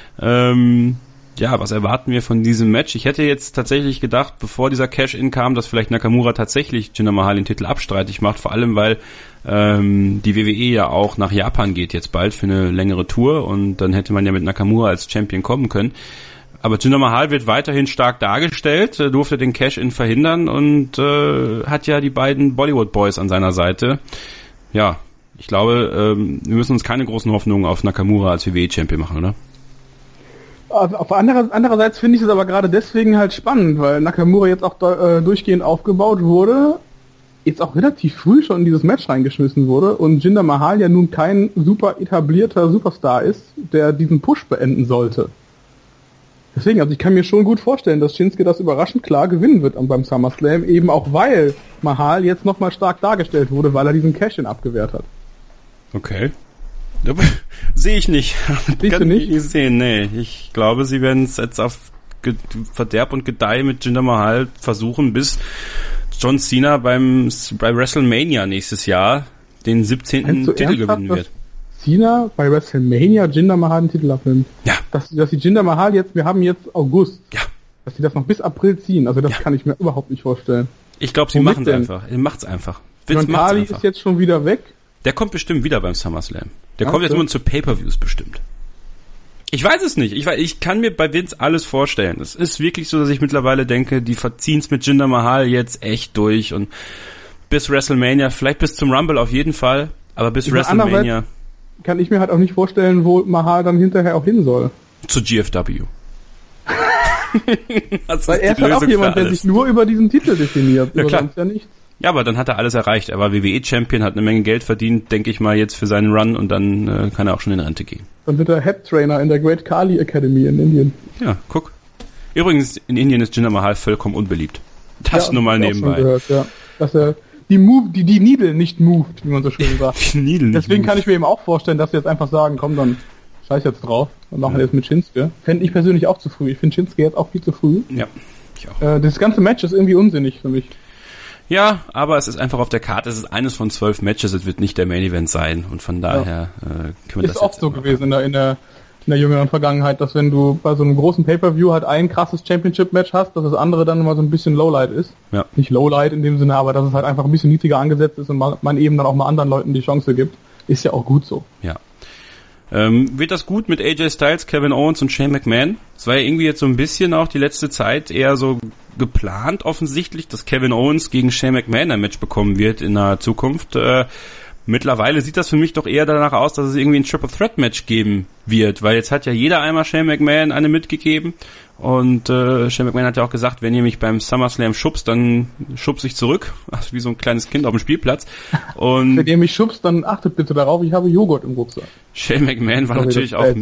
Was erwarten wir von diesem Match? Ich hätte jetzt tatsächlich gedacht, bevor dieser Cash-In kam, dass vielleicht Nakamura tatsächlich Jinder Mahal den Titel abstreitig macht, vor allem weil die WWE ja auch nach Japan geht jetzt bald für eine längere Tour und dann hätte man ja mit Nakamura als Champion kommen können. Aber Jinder Mahal wird weiterhin stark dargestellt, durfte den Cash-In verhindern und hat ja die beiden Bollywood-Boys an seiner Seite. Ja, ich glaube, wir müssen uns keine großen Hoffnungen auf Nakamura als WWE-Champion machen, oder? Andererseits finde ich es aber gerade deswegen halt spannend, weil Nakamura jetzt auch durchgehend aufgebaut wurde, jetzt auch relativ früh schon in dieses Match reingeschmissen wurde und Jinder Mahal ja nun kein super etablierter Superstar ist, der diesen Push beenden sollte. Deswegen, also ich kann mir schon gut vorstellen, dass Shinsuke das überraschend klar gewinnen wird beim SummerSlam, eben auch weil Mahal jetzt nochmal stark dargestellt wurde, weil er diesen Cash-In abgewehrt hat. Okay. Sehe ich nicht. Siehst du nicht? Ich sehen, nee. Ich glaube, sie werden es jetzt auf Verderb und Gedeih mit Jinder Mahal versuchen, bis John Cena bei WrestleMania nächstes Jahr den 17. Titel gewinnen wird. Cena bei WrestleMania Jinder Mahal den Titel abnimmt? Ja. Dass die Jinder Mahal jetzt, wir haben jetzt August. Ja. Dass sie das noch bis April ziehen, also das kann ich mir überhaupt nicht vorstellen. Ich glaube, sie machen es einfach. Er macht's einfach. John Kali ist jetzt schon wieder weg. Der kommt bestimmt wieder beim SummerSlam. Der kommt jetzt nur zu Pay-Per-Views bestimmt. Ich weiß es nicht. Ich kann mir bei Vince alles vorstellen. Es ist wirklich so, dass ich mittlerweile denke, die verziehen's mit Jinder Mahal jetzt echt durch und bis WrestleMania, vielleicht bis zum Rumble auf jeden Fall, aber bis WrestleMania kann ich mir halt auch nicht vorstellen, wo Mahal dann hinterher auch hin soll. Zu GFW. Weil er ist halt auch jemand, der sich nur über diesen Titel definiert. Ja, klar. Sonst ja nichts. Ja, aber dann hat er alles erreicht. Er war WWE-Champion, hat eine Menge Geld verdient, denke ich mal, jetzt für seinen Run und dann kann er auch schon in Rente gehen. Dann wird er Head Trainer in der Great Khali Academy in Indien. Ja, guck. Übrigens, in Indien ist Jinder Mahal vollkommen unbeliebt. Das nur mal nebenbei. Gehört, ja. Dass er die Needle nicht moved, wie man so schön sagt. Die Needle Deswegen kann ich mir eben auch vorstellen, dass sie jetzt einfach sagen, komm, dann scheiß jetzt drauf und machen wir jetzt mit Shinsuke. Fände ich persönlich auch zu früh. Ich finde Shinsuke jetzt auch viel zu früh. Ja, ich auch. Das ganze Match ist irgendwie unsinnig für mich. Ja, aber es ist einfach auf der Karte, es ist eines von 12 Matches, es wird nicht der Main Event sein und von daher können wir das ist oft so gewesen in der jüngeren Vergangenheit, dass wenn du bei so einem großen Pay-Per-View halt ein krasses Championship-Match hast, dass das andere dann immer so ein bisschen Lowlight ist. Ja. Nicht Lowlight in dem Sinne, aber dass es halt einfach ein bisschen niedriger angesetzt ist und man eben dann auch mal anderen Leuten die Chance gibt. Ist ja auch gut so. Ja. Wird das gut mit AJ Styles, Kevin Owens und Shane McMahon? Es war ja irgendwie jetzt so ein bisschen auch die letzte Zeit eher so geplant offensichtlich, dass Kevin Owens gegen Shane McMahon ein Match bekommen wird in der Zukunft. Mittlerweile sieht das für mich doch eher danach aus, dass es irgendwie ein Triple Threat Match geben wird, weil jetzt hat ja jeder einmal Shane McMahon eine mitgegeben und Shane McMahon hat ja auch gesagt, wenn ihr mich beim SummerSlam schubst, dann schubst ich zurück, also wie so ein kleines Kind auf dem Spielplatz. Und wenn ihr mich schubst, dann achtet bitte darauf, ich habe Joghurt im Rucksack. Shane McMahon war natürlich auch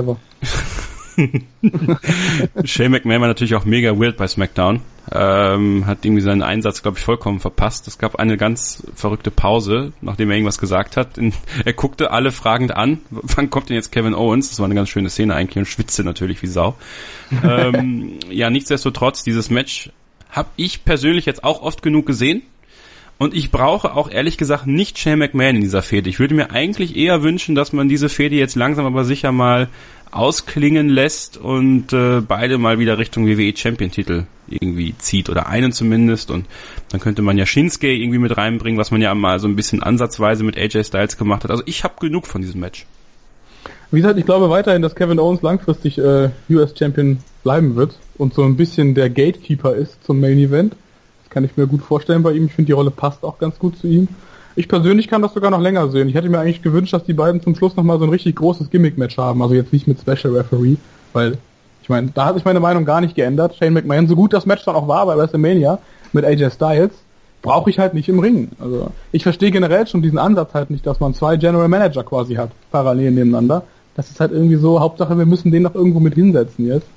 Shane McMahon war natürlich auch mega weird bei SmackDown. Hat irgendwie seinen Einsatz, glaube ich, vollkommen verpasst. Es gab eine ganz verrückte Pause, nachdem er irgendwas gesagt hat. Er guckte alle fragend an. Wann kommt denn jetzt Kevin Owens? Das war eine ganz schöne Szene eigentlich und schwitzte natürlich wie Sau. Ja, nichtsdestotrotz, dieses Match habe ich persönlich jetzt auch oft genug gesehen. Und ich brauche auch ehrlich gesagt nicht Shane McMahon in dieser Fehde. Ich würde mir eigentlich eher wünschen, dass man diese Fehde jetzt langsam aber sicher mal ausklingen lässt und beide mal wieder Richtung WWE-Champion-Titel irgendwie zieht oder einen zumindest und dann könnte man ja Shinsuke irgendwie mit reinbringen, was man ja mal so ein bisschen ansatzweise mit AJ Styles gemacht hat. Also ich habe genug von diesem Match. Wie gesagt, ich glaube weiterhin, dass Kevin Owens langfristig US-Champion bleiben wird und so ein bisschen der Gatekeeper ist zum Main-Event. Das kann ich mir gut vorstellen bei ihm. Ich finde, die Rolle passt auch ganz gut zu ihm. Ich persönlich kann das sogar noch länger sehen. Ich hätte mir eigentlich gewünscht, dass die beiden zum Schluss nochmal so ein richtig großes Gimmick-Match haben. Also jetzt nicht mit Special Referee, weil, ich meine, da hat sich meine Meinung gar nicht geändert. Shane McMahon, so gut das Match dann auch war bei WrestleMania mit AJ Styles, brauche ich halt nicht im Ring. Also ich verstehe generell schon diesen Ansatz halt nicht, dass man 2 General Manager quasi hat, parallel nebeneinander. Das ist halt irgendwie so, Hauptsache wir müssen den noch irgendwo mit hinsetzen jetzt.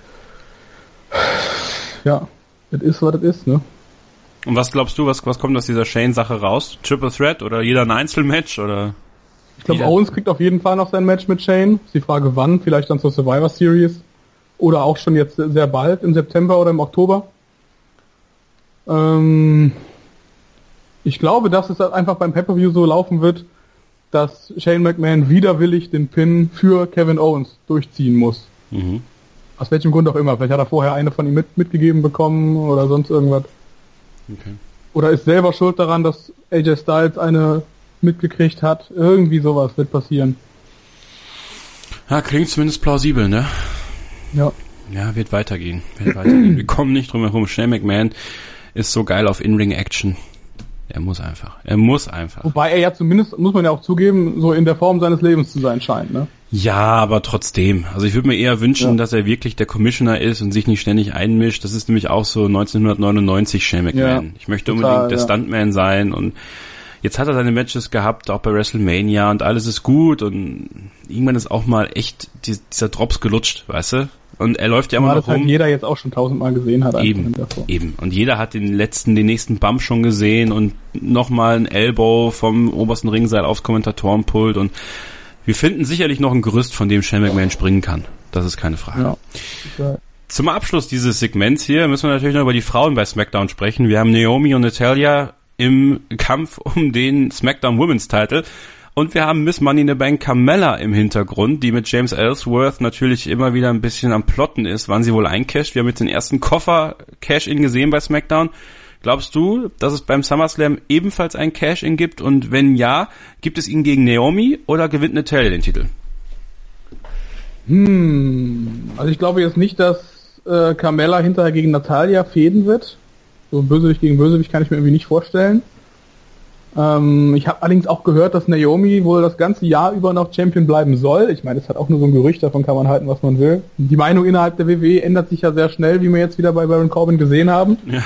Ja, das ist, was das ist, ne? Und was glaubst du, was kommt aus dieser Shane-Sache raus? Triple Threat oder jeder ein Einzelmatch oder? Ich glaube, Owens kriegt auf jeden Fall noch sein Match mit Shane. Ist die Frage wann, vielleicht dann zur Survivor Series oder auch schon jetzt sehr bald, im September oder im Oktober. Ich glaube, dass es einfach beim Pay-Per-View so laufen wird, dass Shane McMahon widerwillig den Pin für Kevin Owens durchziehen muss. Mhm. Aus welchem Grund auch immer. Vielleicht hat er vorher eine von ihm mitgegeben bekommen oder sonst irgendwas. Okay. Oder ist selber schuld daran, dass AJ Styles eine mitgekriegt hat. Irgendwie sowas wird passieren. Ja, klingt zumindest plausibel, ne? Ja. Ja, wird weitergehen. Wir kommen nicht drum herum. Shane McMahon ist so geil auf In-Ring-Action. Er muss einfach. Wobei er ja zumindest, muss man ja auch zugeben, so in der Form seines Lebens zu sein scheint, ne? Ja, aber trotzdem. Also ich würde mir eher wünschen, dass er wirklich der Commissioner ist und sich nicht ständig einmischt. Das ist nämlich auch so 1999 Shane McMahon. Ich möchte unbedingt der Stuntman sein und jetzt hat er seine Matches gehabt, auch bei WrestleMania und alles ist gut und irgendwann ist auch mal echt dieser Drops gelutscht, weißt du? Und er läuft ja immer noch rum. Halt jeder jetzt auch schon 1000-mal gesehen hat. Eben. Und jeder hat den nächsten Bump schon gesehen und nochmal ein Elbow vom obersten Ringseil aufs Kommentatorenpult und wir finden sicherlich noch ein Gerüst, von dem Shane McMahon springen kann. Das ist keine Frage. Ja. Zum Abschluss dieses Segments hier müssen wir natürlich noch über die Frauen bei SmackDown sprechen. Wir haben Naomi und Natalya im Kampf um den SmackDown Women's Title. Und wir haben Miss Money in the Bank Carmella im Hintergrund, die mit James Ellsworth natürlich immer wieder ein bisschen am Plotten ist, wann sie wohl eincasht. Wir haben jetzt den ersten Koffer-Cash-In gesehen bei SmackDown. Glaubst du, dass es beim SummerSlam ebenfalls ein Cash-In gibt? Und wenn ja, gibt es ihn gegen Naomi oder gewinnt Natalya den Titel? Also ich glaube jetzt nicht, dass Carmella hinterher gegen Natalya fäden wird. So Bösewicht gegen Bösewicht kann ich mir irgendwie nicht vorstellen. Ich habe allerdings auch gehört, dass Naomi wohl das ganze Jahr über noch Champion bleiben soll. Ich meine, das hat auch nur so ein Gerücht, davon kann man halten, was man will. Die Meinung innerhalb der WWE ändert sich ja sehr schnell, wie wir jetzt wieder bei Baron Corbin gesehen haben. Ja.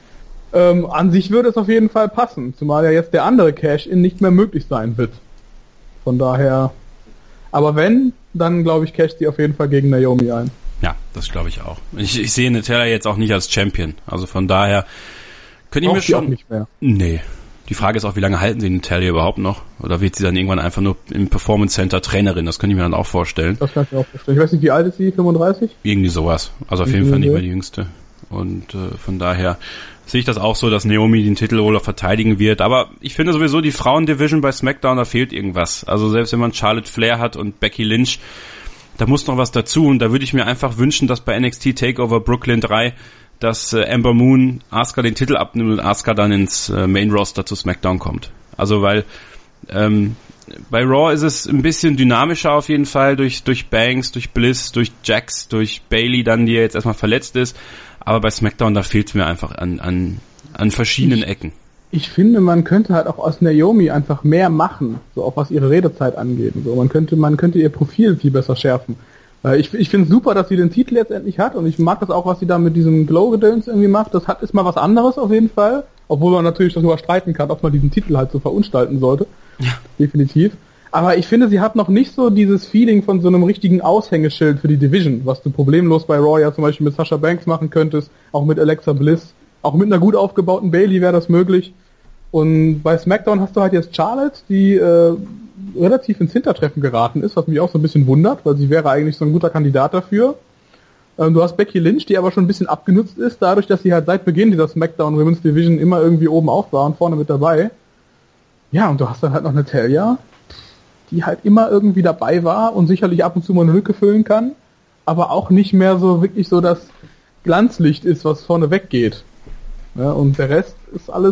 An sich würde es auf jeden Fall passen, zumal ja jetzt der andere Cash-In nicht mehr möglich sein wird. Von daher, aber wenn, dann glaube ich, casht sie auf jeden Fall gegen Naomi ein. Ja, das glaube ich auch. Ich sehe Natalya jetzt auch nicht als Champion, also von daher könnte ich mir schon... Auch nicht mehr. Nee. Die Frage ist auch, wie lange halten sie Natalya überhaupt noch? Oder wird sie dann irgendwann einfach nur im Performance Center Trainerin? Das könnte ich mir dann auch vorstellen. Das kann ich mir auch vorstellen. Ich weiß nicht, wie alt ist sie? 35? Irgendwie sowas. Also auf jeden Fall nicht mehr die Jüngste. Und von daher sehe ich das auch so, dass Naomi den Titel wohl verteidigen wird. Aber ich finde sowieso, die Frauen-Division bei SmackDown, da fehlt irgendwas. Also selbst wenn man Charlotte Flair hat und Becky Lynch, da muss noch was dazu. Und da würde ich mir einfach wünschen, dass bei NXT TakeOver Brooklyn 3, dass Ember Moon Asuka den Titel abnimmt und Asuka dann ins Main-Roster zu SmackDown kommt. Also weil bei Raw ist es ein bisschen dynamischer auf jeden Fall, durch Banks, durch Bliss, durch Jax, durch Bayley dann, die ja jetzt erstmal verletzt ist. Aber bei SmackDown, da fehlt es mir einfach an verschiedenen Ecken. Ich finde, man könnte halt auch aus Naomi einfach mehr machen, so auch was ihre Redezeit angeht. So, man könnte ihr Profil viel besser schärfen. Ich finde es super, dass sie den Titel jetzt endlich hat und ich mag das auch, was sie da mit diesem Glow-Gedöns irgendwie macht. Das ist mal was anderes auf jeden Fall, obwohl man natürlich darüber streiten kann, ob man diesen Titel halt so verunstalten sollte. Ja. Definitiv. Aber ich finde, sie hat noch nicht so dieses Feeling von so einem richtigen Aushängeschild für die Division, was du problemlos bei Raw ja zum Beispiel mit Sasha Banks machen könntest, auch mit Alexa Bliss, auch mit einer gut aufgebauten Bayley wäre das möglich. Und bei SmackDown hast du halt jetzt Charlotte, die relativ ins Hintertreffen geraten ist, was mich auch so ein bisschen wundert, weil sie wäre eigentlich so ein guter Kandidat dafür. Du hast Becky Lynch, die aber schon ein bisschen abgenutzt ist, dadurch, dass sie halt seit Beginn dieser SmackDown Women's Division immer irgendwie oben auf war und vorne mit dabei. Ja, und du hast dann halt noch Natalya, die halt immer irgendwie dabei war und sicherlich ab und zu mal eine Lücke füllen kann, aber auch nicht mehr so wirklich so das Glanzlicht ist, was vorne weggeht. Ja, und der Rest ist alles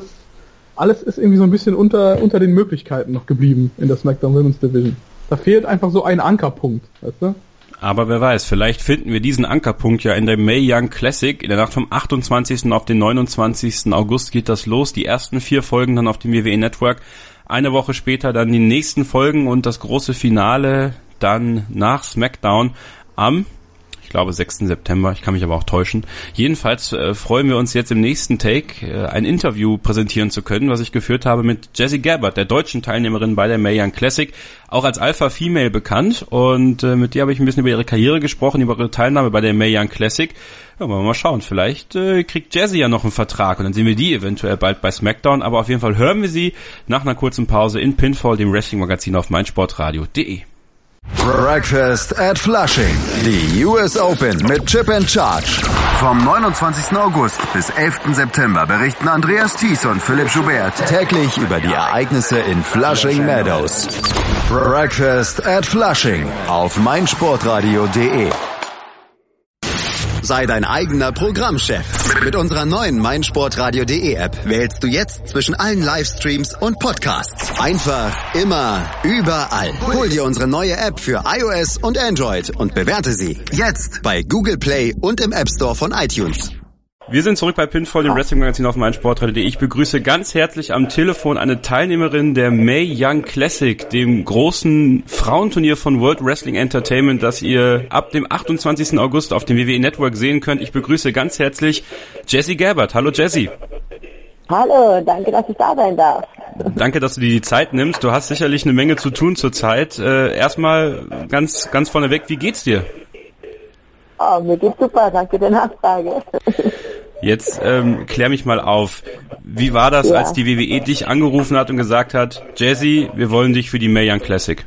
ist irgendwie so ein bisschen unter den Möglichkeiten noch geblieben in der SmackDown Women's Division. Da fehlt einfach so ein Ankerpunkt, weißt du? Aber wer weiß, vielleicht finden wir diesen Ankerpunkt ja in der Mae Young Classic. In der Nacht vom 28. auf den 29. August geht das los. Die ersten 4 Folgen dann auf dem WWE Network. Eine Woche später dann die nächsten Folgen und das große Finale dann nach SmackDown am, ich glaube, 6. September. Ich kann mich aber auch täuschen. Jedenfalls freuen wir uns jetzt im nächsten Take ein Interview präsentieren zu können, was ich geführt habe mit Jessie Gabbard, der deutschen Teilnehmerin bei der Mae Young Classic, auch als Alpha Female bekannt. Und mit der habe ich ein bisschen über ihre Karriere gesprochen, über ihre Teilnahme bei der Mae Young Classic. Ja, wollen wir mal schauen. Vielleicht kriegt Jessie ja noch einen Vertrag und dann sehen wir die eventuell bald bei SmackDown. Aber auf jeden Fall hören wir sie nach einer kurzen Pause in Pinfall, dem Wrestling-Magazin auf meinsportradio.de. Breakfast at Flushing. Die US Open mit Chip and Charge. Vom 29. August bis 11. September berichten Andreas Thies und Philipp Joubert täglich über die Ereignisse in Flushing Meadows. Breakfast at Flushing auf meinsportradio.de. Sei dein eigener Programmchef. Mit unserer neuen meinsportradio.de App wählst du jetzt zwischen allen Livestreams und Podcasts. Einfach, immer, überall. Hol dir unsere neue App für iOS und Android und bewerte sie jetzt bei Google Play und im App Store von iTunes. Wir sind zurück bei Pinfall, dem Wrestling-Magazin auf meinsportradio.de. Ich begrüße ganz herzlich am Telefon eine Teilnehmerin der Mae Young Classic, dem großen Frauenturnier von World Wrestling Entertainment, das ihr ab dem 28. August auf dem WWE Network sehen könnt. Ich begrüße ganz herzlich Jessie Gerbert. Hallo Jessie. Hallo, danke, dass ich da sein darf. Danke, dass du dir die Zeit nimmst. Du hast sicherlich eine Menge zu tun zurzeit. Erstmal ganz vorneweg, wie geht's dir? Oh, mir geht's super, danke der Nachfrage. Jetzt klär mich mal auf. Wie war das, als die WWE dich angerufen hat und gesagt hat, Jessie, wir wollen dich für die Mae Young Classic?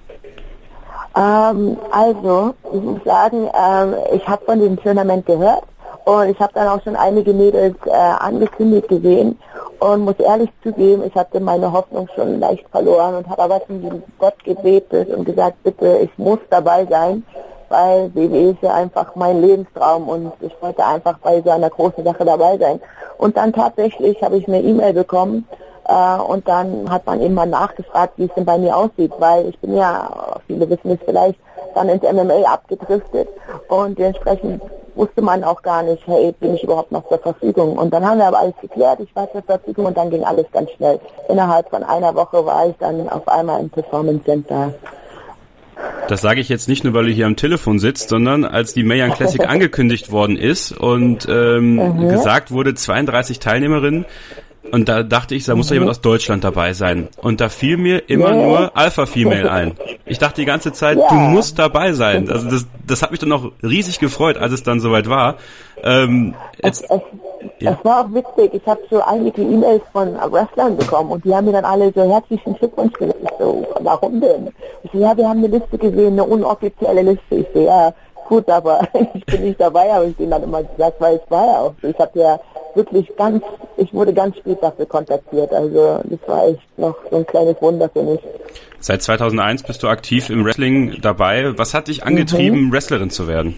Also, ich muss sagen, ich habe von diesem Tournament gehört und ich habe dann auch schon einige Mädels angekündigt gesehen und muss ehrlich zugeben, ich hatte meine Hoffnung schon leicht verloren und habe aber zum Gott gebetet und gesagt, bitte, ich muss dabei sein, weil WWE ist ja einfach mein Lebenstraum und ich wollte einfach bei so einer großen Sache dabei sein. Und dann tatsächlich habe ich eine E-Mail bekommen und dann hat man eben mal nachgefragt, wie es denn bei mir aussieht, weil ich bin ja, viele wissen es vielleicht, dann ins MMA abgedriftet und dementsprechend wusste man auch gar nicht, hey, bin ich überhaupt noch zur Verfügung? Und dann haben wir aber alles geklärt, ich war zur Verfügung und dann ging alles ganz schnell. Innerhalb von einer Woche war ich dann auf einmal im Performance Center. Das sage ich jetzt nicht nur, weil du hier am Telefon sitzt, sondern als die Mae Young Classic angekündigt worden ist und gesagt wurde, 32 Teilnehmerinnen, und da dachte ich, da muss doch jemand aus Deutschland dabei sein. Und da fiel mir immer nur Alpha Female ein. Ich dachte die ganze Zeit, du musst dabei sein. Also das hat mich dann auch riesig gefreut, als es dann soweit war. Es war auch witzig. Ich habe so einige E-Mails von Wrestlern bekommen und die haben mir dann alle so herzlichen Glückwunsch gesagt. Ich so, warum denn? Ich so, ja, wir haben eine Liste gesehen, eine unoffizielle Liste. Ich so, ja, gut, aber ich bin nicht dabei, habe ich denen dann immer gesagt, weil es war ja auch so. Ich habe ja wirklich ich wurde ganz spät dafür kontaktiert. Also das war echt noch so ein kleines Wunder für mich. Seit 2001 bist du aktiv im Wrestling dabei. Was hat dich angetrieben, Wrestlerin zu werden?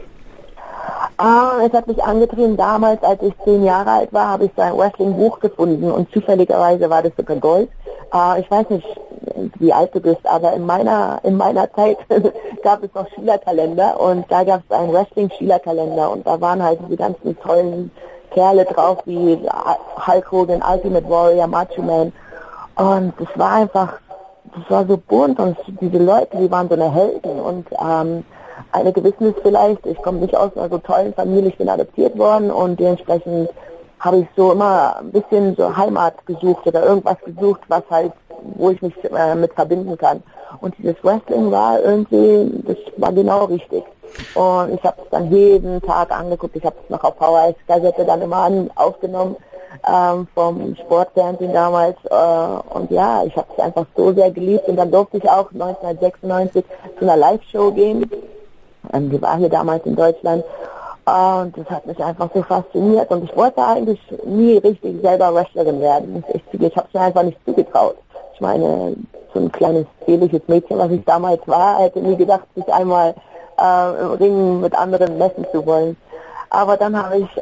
Es hat mich angetrieben, damals, als ich 10 Jahre alt war, habe ich so ein Wrestling-Buch gefunden und zufälligerweise war das sogar Gold. Ich weiß nicht, wie alt du bist, aber in meiner Zeit gab es noch Schülerkalender und da gab es einen Wrestling-Schülerkalender und da waren halt diese ganzen tollen Kerle drauf, wie Hulk Hogan, Ultimate Warrior, Macho Man und das war so bunt und diese Leute, die waren so eine Helden und eine Gewissnis vielleicht, ich komme nicht aus einer so tollen Familie, ich bin adoptiert worden und dementsprechend habe ich so immer ein bisschen so Heimat gesucht oder irgendwas gesucht, was halt, wo ich mich mit verbinden kann. Und dieses Wrestling war irgendwie, das war genau richtig. Und ich habe es dann jeden Tag angeguckt, ich habe es noch auf VHS-Kassette dann immer aufgenommen, vom Sportfernsehen damals und ja, ich habe es einfach so sehr geliebt und dann durfte ich auch 1996 zu einer Live-Show gehen. Die war hier damals in Deutschland und das hat mich einfach so fasziniert und ich wollte eigentlich nie richtig selber Wrestlerin werden. Ich habe es mir einfach nicht zugetraut. Ich meine, so ein kleines zierliches Mädchen, was ich damals war, hätte nie gedacht, sich einmal im Ring mit anderen messen zu wollen. Aber dann habe ich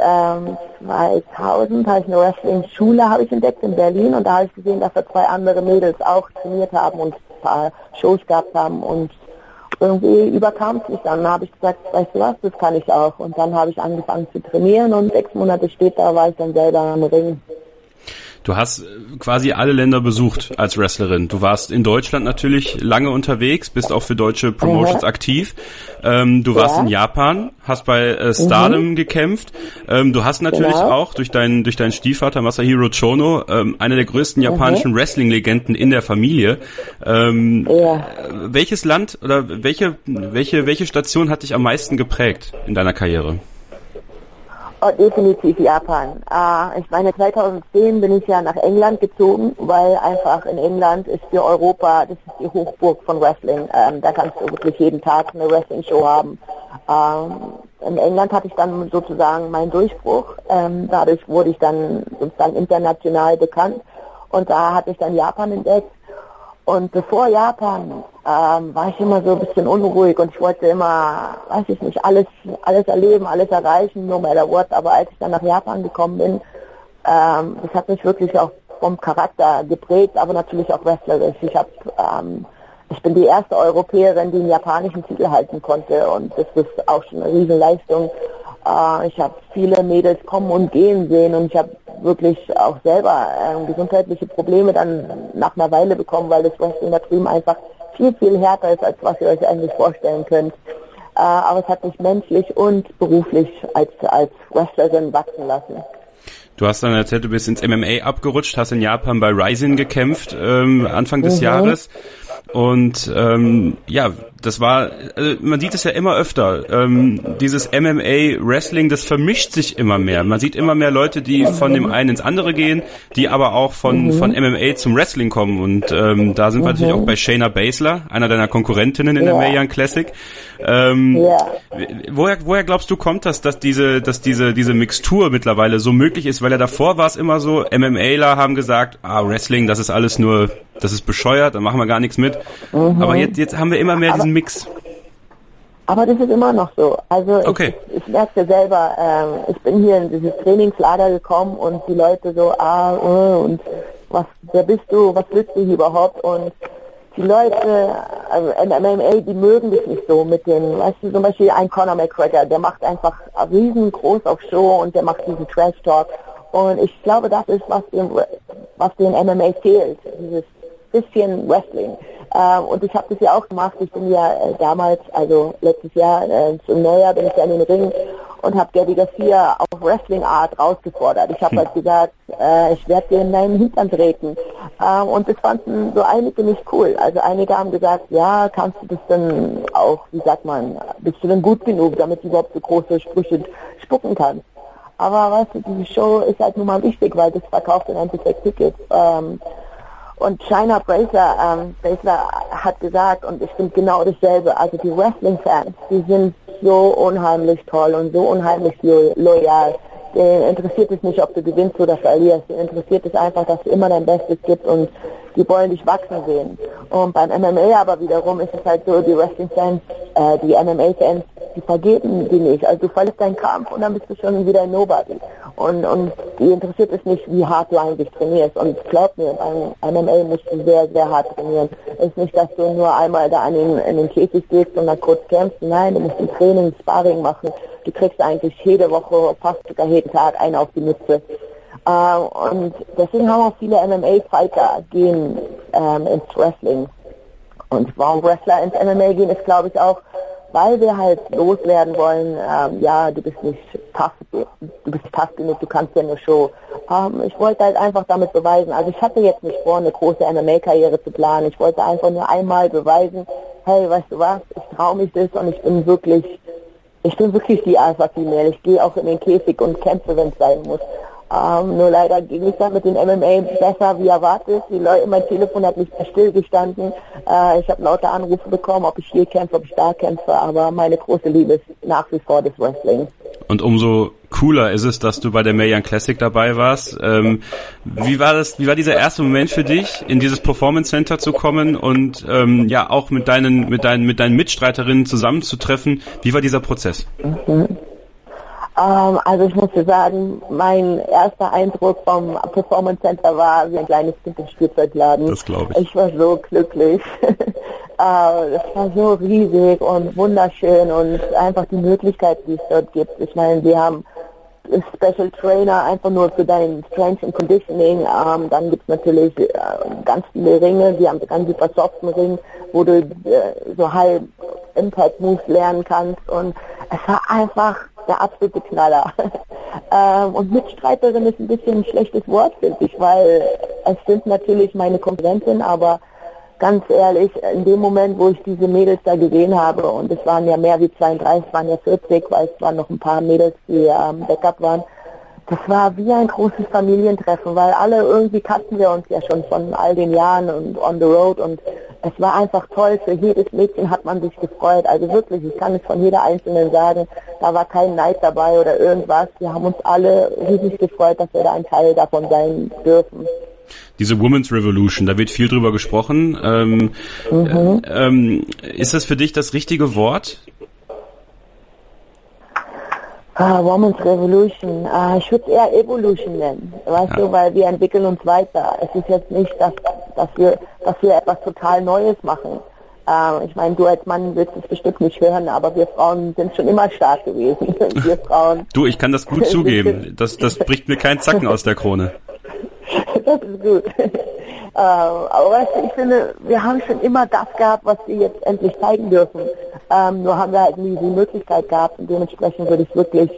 2000 habe ich eine Wrestling-Schule entdeckt in Berlin und da habe ich gesehen, dass da 2 andere Mädels auch trainiert haben und ein paar Shows gehabt haben und irgendwie überkam es mich dann. Dann habe ich gesagt, weißt du was, das kann ich auch. Und dann habe ich angefangen zu trainieren und 6 Monate später war ich dann selber am Ring. Du hast quasi alle Länder besucht als Wrestlerin. Du warst in Deutschland natürlich lange unterwegs, bist auch für deutsche Promotions aktiv. Du warst in Japan, hast bei Stardom gekämpft. Du hast natürlich auch durch deinen Stiefvater Masahiro Chono eine der größten japanischen Wrestling-Legenden in der Familie. Welches Land oder welche Station hat dich am meisten geprägt in deiner Karriere? Oh, definitiv Japan. Ich meine, 2010 bin ich ja nach England gezogen, weil einfach in England ist für Europa, das ist die Hochburg von Wrestling. Da kannst du wirklich jeden Tag eine Wrestling-Show haben. In England hatte ich dann sozusagen meinen Durchbruch. Dadurch wurde ich dann sozusagen international bekannt und da hatte ich dann Japan entdeckt. Und bevor Japan war ich immer so ein bisschen unruhig und ich wollte immer, weiß ich nicht, alles erleben, alles erreichen, no matter what. Aber als ich dann nach Japan gekommen bin, das hat mich wirklich auch vom Charakter geprägt, aber natürlich auch wrestlerisch. Ich bin die erste Europäerin, die einen japanischen Titel halten konnte und das ist auch schon eine Riesenleistung. Ich habe viele Mädels kommen und gehen sehen und ich habe wirklich auch selber gesundheitliche Probleme dann nach einer Weile bekommen, weil das Wrestling da drüben einfach viel, viel härter ist, als was ihr euch eigentlich vorstellen könnt. Aber es hat mich menschlich und beruflich als Wrestlerin wachsen lassen. Du hast dann erzählt, du bist ins MMA abgerutscht, hast in Japan bei Rising gekämpft, Anfang des Jahres. Und das war, also man sieht es ja immer öfter, dieses MMA-Wrestling, das vermischt sich immer mehr. Man sieht immer mehr Leute, die von dem einen ins andere gehen, die aber auch von MMA zum Wrestling kommen. Und da sind wir natürlich auch bei Shayna Baszler, einer deiner Konkurrentinnen in der Mae Young Classic. Woher glaubst du, kommt das, dass diese Mixtur mittlerweile so möglich ist? Weil ja davor war es immer so, MMAler haben gesagt, Wrestling, das ist alles nur, das ist bescheuert, da machen wir gar nichts mit. Aber jetzt haben wir immer mehr diesen Mix. Aber das ist immer noch so. Also okay. Ich merke selber, ich bin hier in dieses Trainingslager gekommen und die Leute so, und wer bist du, was willst du hier überhaupt? Und die Leute, also in MMA, die mögen das nicht so mit den, weißt du, zum Beispiel ein Conor McGregor, der macht einfach riesengroß auf Show und der macht diesen Trash-Talk. Und ich glaube, das ist, was den MMA fehlt, dieses bisschen Wrestling. Und ich habe das ja auch gemacht. Ich bin ja damals, also letztes Jahr zum Neujahr, bin ich ja in den Ring und habe Gabby Garcia auf Wrestling-Art rausgefordert. Ich habe halt gesagt, ich werde dir in deinen Hintern treten. Und das fanden so einige nicht cool. Also einige haben gesagt, ja, kannst du das denn auch, wie sagt man, bist du denn gut genug, damit du überhaupt so große Sprüche spucken kannst? Aber weißt du, diese Show ist halt nun mal wichtig, weil das verkauft im Endeffekt Tickets. Und Shayna Baszler hat gesagt, und ich finde genau dasselbe, also die Wrestling-Fans, die sind so unheimlich toll und so unheimlich loyal. Denen interessiert es nicht, ob du gewinnst oder verlierst. Denen interessiert es einfach, dass du immer dein Bestes gibst und die wollen dich wachsen sehen. Und beim MMA aber wiederum ist es halt so, die Wrestling-Fans, die MMA-Fans, die vergeben die nicht. Also du verlierst deinen Kampf und dann bist du schon wieder ein Nobody. Und die interessiert es nicht, wie hart du eigentlich trainierst. Und glaub mir, beim MMA musst du sehr, sehr hart trainieren. Es ist nicht, dass du nur einmal da in den Käfig gehst und dann kurz kämpfst. Nein, du musst ein Training, Sparring machen. Du kriegst eigentlich jede Woche, fast sogar jeden Tag einen auf die Mütze. Und deswegen haben auch viele MMA-Fighter gehen ins Wrestling. Und warum Wrestler ins MMA gehen, ist glaube ich auch, weil wir halt loswerden wollen, du bist nicht tough genug, du kannst ja nur Show. Ich wollte halt einfach damit beweisen, also ich hatte jetzt nicht vor, eine große MMA-Karriere zu planen, ich wollte einfach nur einmal beweisen, hey, weißt du was, ich traue mich das und ich bin wirklich die Alpha-Female, ich gehe auch in den Käfig und kämpfe, wenn es sein muss. Nur leider ging es dann mit den MMA besser wie erwartet. Mein Telefon hat nicht mehr stillgestanden. Ich habe lauter Anrufe bekommen, ob ich hier kämpfe, ob ich da kämpfe, aber meine große Liebe ist nach wie vor das Wrestling. Und umso cooler ist es, dass du bei der Mae Young Classic dabei warst. Wie war dieser erste Moment für dich, in dieses Performance Center zu kommen und auch mit deinen Mitstreiterinnen zusammenzutreffen? Wie war dieser Prozess? Also ich muss dir sagen, mein erster Eindruck vom Performance Center war wie ein kleines Kind im Spielzeugladen. Das glaube ich. Ich war so glücklich. Das war so riesig und wunderschön und einfach die Möglichkeit, die es dort gibt. Ich meine, wir haben Special Trainer einfach nur für dein Strength and Conditioning. Dann gibt es natürlich ganz viele Ringe. Wir haben einen super soften Ring, wo du so High Impact Moves lernen kannst und es war einfach der absolute Knaller. Und Mitstreiterin ist ein bisschen ein schlechtes Wort, finde ich, weil es sind natürlich meine Konkurrenten, aber ganz ehrlich, in dem Moment, wo ich diese Mädels da gesehen habe, und es waren ja mehr wie 32, es waren ja 40, weil es waren noch ein paar Mädels, die Backup waren, das war wie ein großes Familientreffen, weil alle irgendwie kannten wir uns ja schon von all den Jahren und on the road und es war einfach toll, für jedes Mädchen hat man sich gefreut, also wirklich, ich kann es von jeder Einzelnen sagen, da war kein Neid dabei oder irgendwas, wir haben uns alle riesig gefreut, dass wir da ein Teil davon sein dürfen. Diese Women's Revolution, da wird viel drüber gesprochen, ist das für dich das richtige Wort? Women's Revolution, ich würde es eher Evolution nennen, weißt du, weil wir entwickeln uns weiter. Es ist jetzt nicht, dass wir etwas total Neues machen. Ich meine, du als Mann willst es bestimmt nicht hören, aber wir Frauen sind schon immer stark gewesen. Wir Frauen. Du, ich kann das gut zugeben. Das bricht mir keinen Zacken aus der Krone. Das ist gut. Aber weißt du, ich finde, wir haben schon immer das gehabt, was wir jetzt endlich zeigen dürfen. Nur haben wir halt nie die Möglichkeit gehabt und dementsprechend würde ich wirklich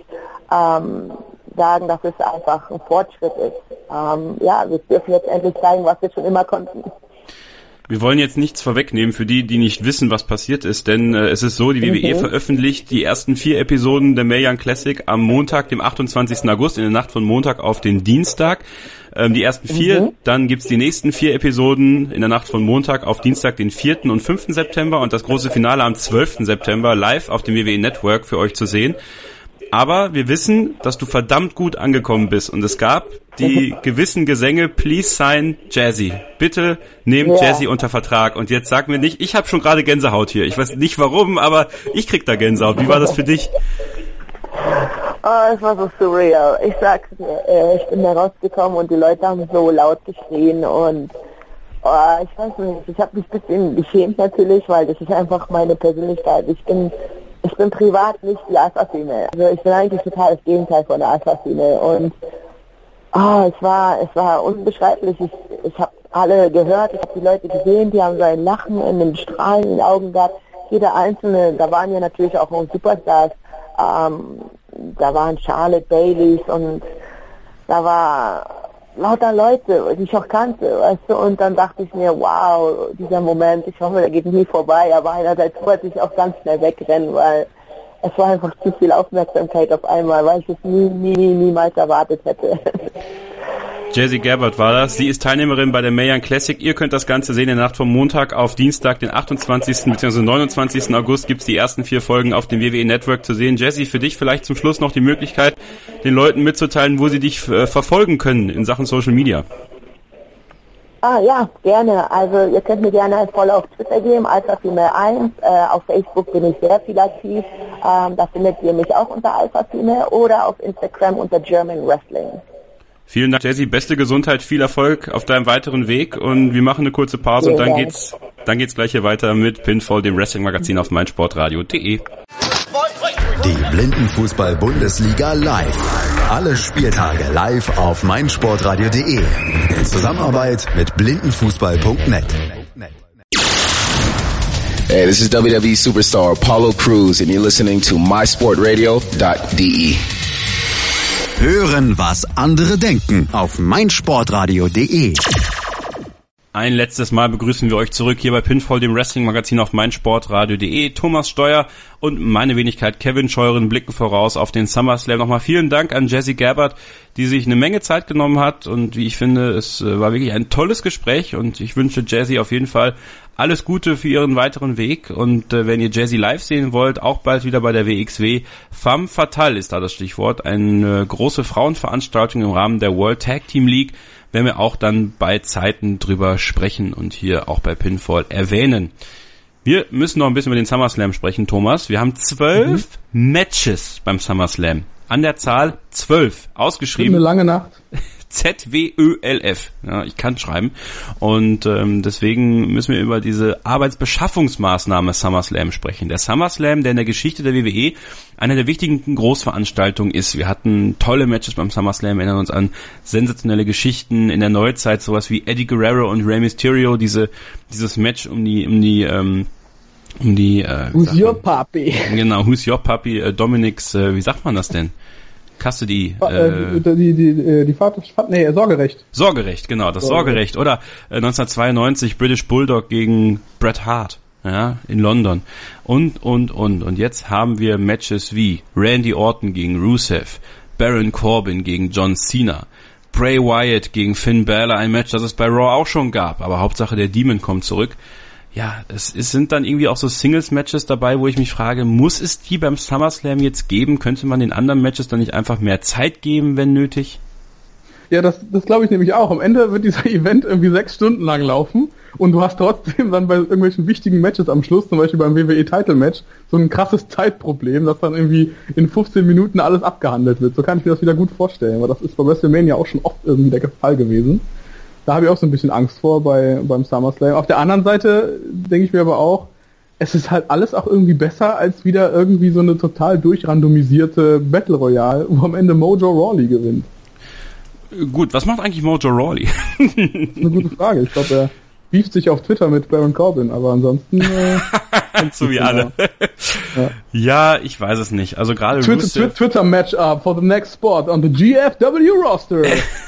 sagen, dass es einfach ein Fortschritt ist. Wir dürfen jetzt endlich zeigen, was wir schon immer konnten. Wir wollen jetzt nichts vorwegnehmen für die nicht wissen, was passiert ist, denn es ist so, die WWE veröffentlicht die ersten 4 Episoden der Mae Young Classic am Montag, dem 28. August, in der Nacht von Montag auf den Dienstag. Die ersten 4, dann gibt's die nächsten 4 Episoden in der Nacht von Montag auf Dienstag, den 4. und 5. September und das große Finale am 12. September live auf dem WWE Network für euch zu sehen. Aber wir wissen, dass du verdammt gut angekommen bist und es gab die gewissen Gesänge, please sign Jazzy. Bitte nehmt Jazzy unter Vertrag. Und jetzt sag mir nicht, ich habe schon gerade Gänsehaut hier. Ich weiß nicht warum, aber ich krieg da Gänsehaut. Wie war das für dich? Oh, es war so surreal. Ich sag's dir, ich bin da rausgekommen und die Leute haben so laut geschrien und ich weiß nicht, ich habe mich ein bisschen geschämt natürlich, weil das ist einfach meine Persönlichkeit. Ich bin privat nicht die Alpha-Female. Also ich bin eigentlich total das Gegenteil von der Alpha-Female und es war unbeschreiblich. Ich habe alle gehört, ich habe die Leute gesehen, die haben so ein Lachen in den Strahlen in den Augen gehabt. Jeder Einzelne, da waren ja natürlich auch Superstars. Da waren Charlotte Baileys und da war lauter Leute, die ich auch kannte, weißt du, und dann dachte ich mir, wow, dieser Moment, ich hoffe, der geht nie vorbei, aber einerseits wollte ich auch ganz schnell wegrennen, weil es war einfach zu viel Aufmerksamkeit auf einmal, weil ich es niemals erwartet hätte. Jazzy Gabert war das. Sie ist Teilnehmerin bei der Mae Young Classic. Ihr könnt das Ganze sehen in der Nacht vom Montag auf Dienstag, den 28. bzw. 29. August gibt's die ersten 4 Folgen auf dem WWE Network zu sehen. Jazzy, für dich vielleicht zum Schluss noch die Möglichkeit, den Leuten mitzuteilen, wo sie dich verfolgen können in Sachen Social Media. Ja, gerne. Also ihr könnt mir gerne ein Follow auf Twitter geben, AlphaFemale1. Auf Facebook bin ich sehr viel aktiv. Da findet ihr mich auch unter AlphaFemale oder auf Instagram unter German Wrestling. Vielen Dank, Jazzy. Beste Gesundheit, viel Erfolg auf deinem weiteren Weg und wir machen eine kurze Pause und dann geht's gleich hier weiter mit Pinfall, dem Wrestling-Magazin auf meinsportradio.de. Die Blindenfußball-Bundesliga live. Alle Spieltage live auf meinsportradio.de. In Zusammenarbeit mit blindenfußball.net. Hey, this is WWE Superstar Apollo Crews and you're listening to mysportradio.de. Hören, was andere denken auf meinsportradio.de. Ein letztes Mal begrüßen wir euch zurück hier bei Pinfall, dem Wrestling-Magazin auf meinsportradio.de. Thomas Steuer und meine Wenigkeit Kevin Scheuren blicken voraus auf den SummerSlam. Nochmal vielen Dank an Jazzy Gabert, die sich eine Menge Zeit genommen hat und wie ich finde, es war wirklich ein tolles Gespräch und ich wünsche Jazzy auf jeden Fall alles Gute für ihren weiteren Weg und wenn ihr Jazzy live sehen wollt, auch bald wieder bei der WXW. Femme Fatale ist da das Stichwort, eine große Frauenveranstaltung im Rahmen der World Tag Team League, werden wir auch dann bei Zeiten drüber sprechen und hier auch bei Pinfall erwähnen. Wir müssen noch ein bisschen über den SummerSlam sprechen, Thomas. Wir haben 12 Matches beim SummerSlam. An der Zahl 12. Ausgeschrieben. Eine lange Nacht. ZWÖLF. Ja, ich kann schreiben. Und deswegen müssen wir über diese Arbeitsbeschaffungsmaßnahme SummerSlam sprechen. Der SummerSlam, der in der Geschichte der WWE eine der wichtigen Großveranstaltungen ist. Wir hatten tolle Matches beim SummerSlam, erinnern uns an sensationelle Geschichten in der Neuzeit, sowas wie Eddie Guerrero und Rey Mysterio, dieses Match um die Who's your puppy? Genau, Who's your puppy? Dominics, wie sagt man das denn? Custody, Sorgerecht. Sorgerecht, genau, das Sorgerecht. Oder 1992 British Bulldog gegen Bret Hart, ja, in London. Und jetzt haben wir Matches wie Randy Orton gegen Rusev, Baron Corbin gegen John Cena, Bray Wyatt gegen Finn Balor, ein Match, das es bei Raw auch schon gab, aber Hauptsache der Demon kommt zurück. Ja, es sind dann irgendwie auch so Singles-Matches dabei, wo ich mich frage, muss es die beim SummerSlam jetzt geben? Könnte man den anderen Matches dann nicht einfach mehr Zeit geben, wenn nötig? Ja, das glaube ich nämlich auch. Am Ende wird dieser Event irgendwie 6 Stunden lang laufen und du hast trotzdem dann bei irgendwelchen wichtigen Matches am Schluss, zum Beispiel beim WWE-Title-Match, so ein krasses Zeitproblem, dass dann irgendwie in 15 Minuten alles abgehandelt wird. So kann ich mir das wieder gut vorstellen, weil das ist bei WrestleMania auch schon oft irgendwie der Fall gewesen. Da habe ich auch so ein bisschen Angst vor beim SummerSlam. Auf der anderen Seite denke ich mir aber auch, es ist halt alles auch irgendwie besser als wieder irgendwie so eine total durchrandomisierte Battle Royale, wo am Ende Mojo Rawley gewinnt. Gut, was macht eigentlich Mojo Rawley? Das ist eine gute Frage. Ich glaube, er beeft sich auf Twitter mit Baron Corbin, aber ansonsten... so wie alle. Ja, ich weiß es nicht. Also gerade Twitter Matchup for the next spot on the GFW roster.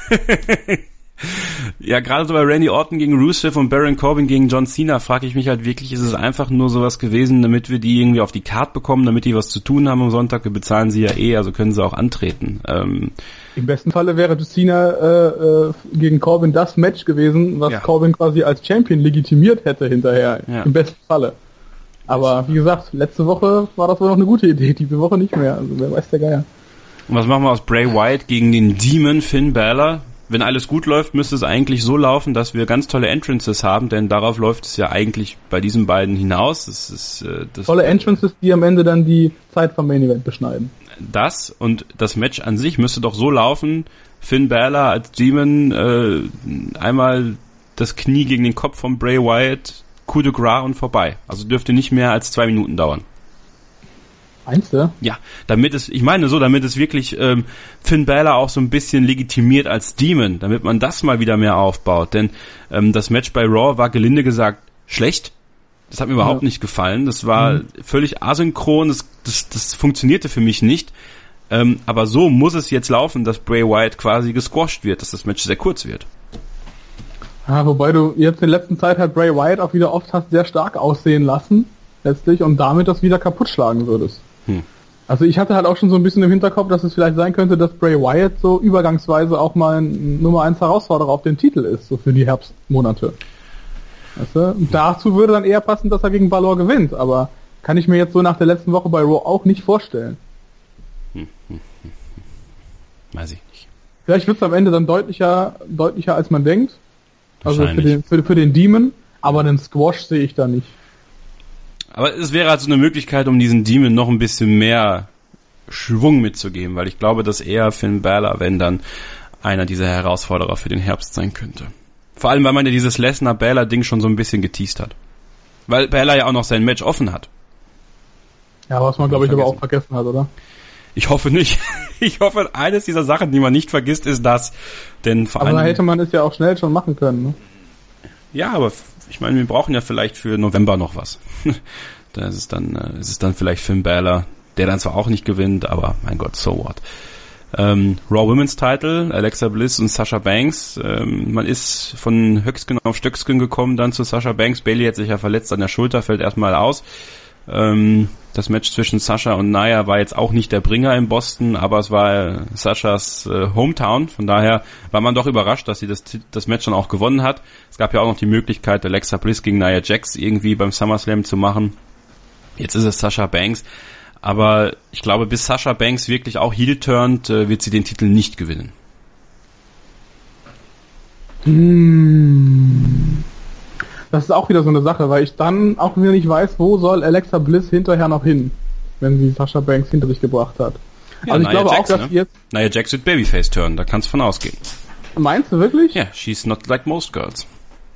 Ja, gerade so bei Randy Orton gegen Rusev und Baron Corbin gegen John Cena frage ich mich halt wirklich, ist es einfach nur sowas gewesen, damit wir die irgendwie auf die Card bekommen, damit die was zu tun haben am Sonntag? Wir bezahlen sie ja also können sie auch antreten. Im besten Falle wäre Cena gegen Corbin das Match gewesen, was Corbin quasi als Champion legitimiert hätte hinterher. Ja. Im besten Falle. Aber wie gesagt, letzte Woche war das wohl noch eine gute Idee, diese Woche nicht mehr. Also wer weiß der Geier. Und was machen wir aus Bray Wyatt gegen den Demon Finn Balor? Wenn alles gut läuft, müsste es eigentlich so laufen, dass wir ganz tolle Entrances haben, denn darauf läuft es ja eigentlich bei diesen beiden hinaus. Das ist tolle Entrances, die am Ende dann die Zeit vom Main Event beschneiden. Das und das Match an sich müsste doch so laufen, Finn Balor als Demon einmal das Knie gegen den Kopf von Bray Wyatt, Coup de Gras und vorbei. Also dürfte nicht mehr als 2 Minuten dauern. Meinst du? Ja, damit es wirklich Finn Balor auch so ein bisschen legitimiert als Demon, damit man das mal wieder mehr aufbaut. Denn das Match bei Raw war gelinde gesagt schlecht. Das hat mir überhaupt nicht gefallen. Das war völlig asynchron. Das funktionierte für mich nicht. Aber so muss es jetzt laufen, dass Bray Wyatt quasi gesquasht wird, dass das Match sehr kurz wird. Ja, wobei du jetzt in letzter Zeit halt Bray Wyatt auch wieder oft hast sehr stark aussehen lassen, letztlich, und damit das wieder kaputt schlagen würdest. Also ich hatte halt auch schon so ein bisschen im Hinterkopf, dass es vielleicht sein könnte, dass Bray Wyatt so übergangsweise auch mal ein Nummer 1 Herausforderer auf den Titel ist, so für die Herbstmonate. Weißt du? Dazu würde dann eher passen, dass er gegen Balor gewinnt, aber kann ich mir jetzt so nach der letzten Woche bei Raw auch nicht vorstellen. Weiß ich nicht. Vielleicht wird es am Ende dann deutlicher als man denkt. Also für den Demon, aber den Squash sehe ich da nicht. Aber es wäre halt so eine Möglichkeit, um diesen Demon noch ein bisschen mehr Schwung mitzugeben, weil ich glaube, dass eher Finn Balor, wenn dann einer dieser Herausforderer für den Herbst sein könnte. Vor allem, weil man ja dieses Lesnar-Balor-Ding schon so ein bisschen geteased hat. Weil Balor ja auch noch sein Match offen hat. Ja, was man, glaube ich, aber auch vergessen hat, oder? Ich hoffe nicht. Ich hoffe, eines dieser Sachen, die man nicht vergisst, ist das. Denn vor allem, aber hätte man es ja auch schnell schon machen können, ne? Ja, aber ich meine, wir brauchen ja vielleicht für November noch was. Da ist es dann vielleicht Finn Balor, der dann zwar auch nicht gewinnt, aber mein Gott, so what. Raw Women's Title, Alexa Bliss und Sasha Banks. Man ist von Höcksken auf Stöcksken gekommen, dann zu Sasha Banks. Bayley hat sich ja verletzt an der Schulter, fällt erstmal aus. Das Match zwischen Sasha und Nia war jetzt auch nicht der Bringer in Boston, aber es war Sashas Hometown. Von daher war man doch überrascht, dass sie das Match dann auch gewonnen hat. Es gab ja auch noch die Möglichkeit, Alexa Bliss gegen Nia Jax irgendwie beim SummerSlam zu machen. Jetzt ist es Sasha Banks. Aber ich glaube, bis Sasha Banks wirklich auch heel turnt, wird sie den Titel nicht gewinnen. Das ist auch wieder so eine Sache, weil ich dann auch wieder nicht weiß, wo soll Alexa Bliss hinterher noch hin, wenn sie Sasha Banks hinter sich gebracht hat. Ja, also ich glaube Jax, auch, dass jetzt... Nia Jax wird Babyface turnen, da kannst du von ausgehen. Meinst du wirklich? Ja, she's not like most girls.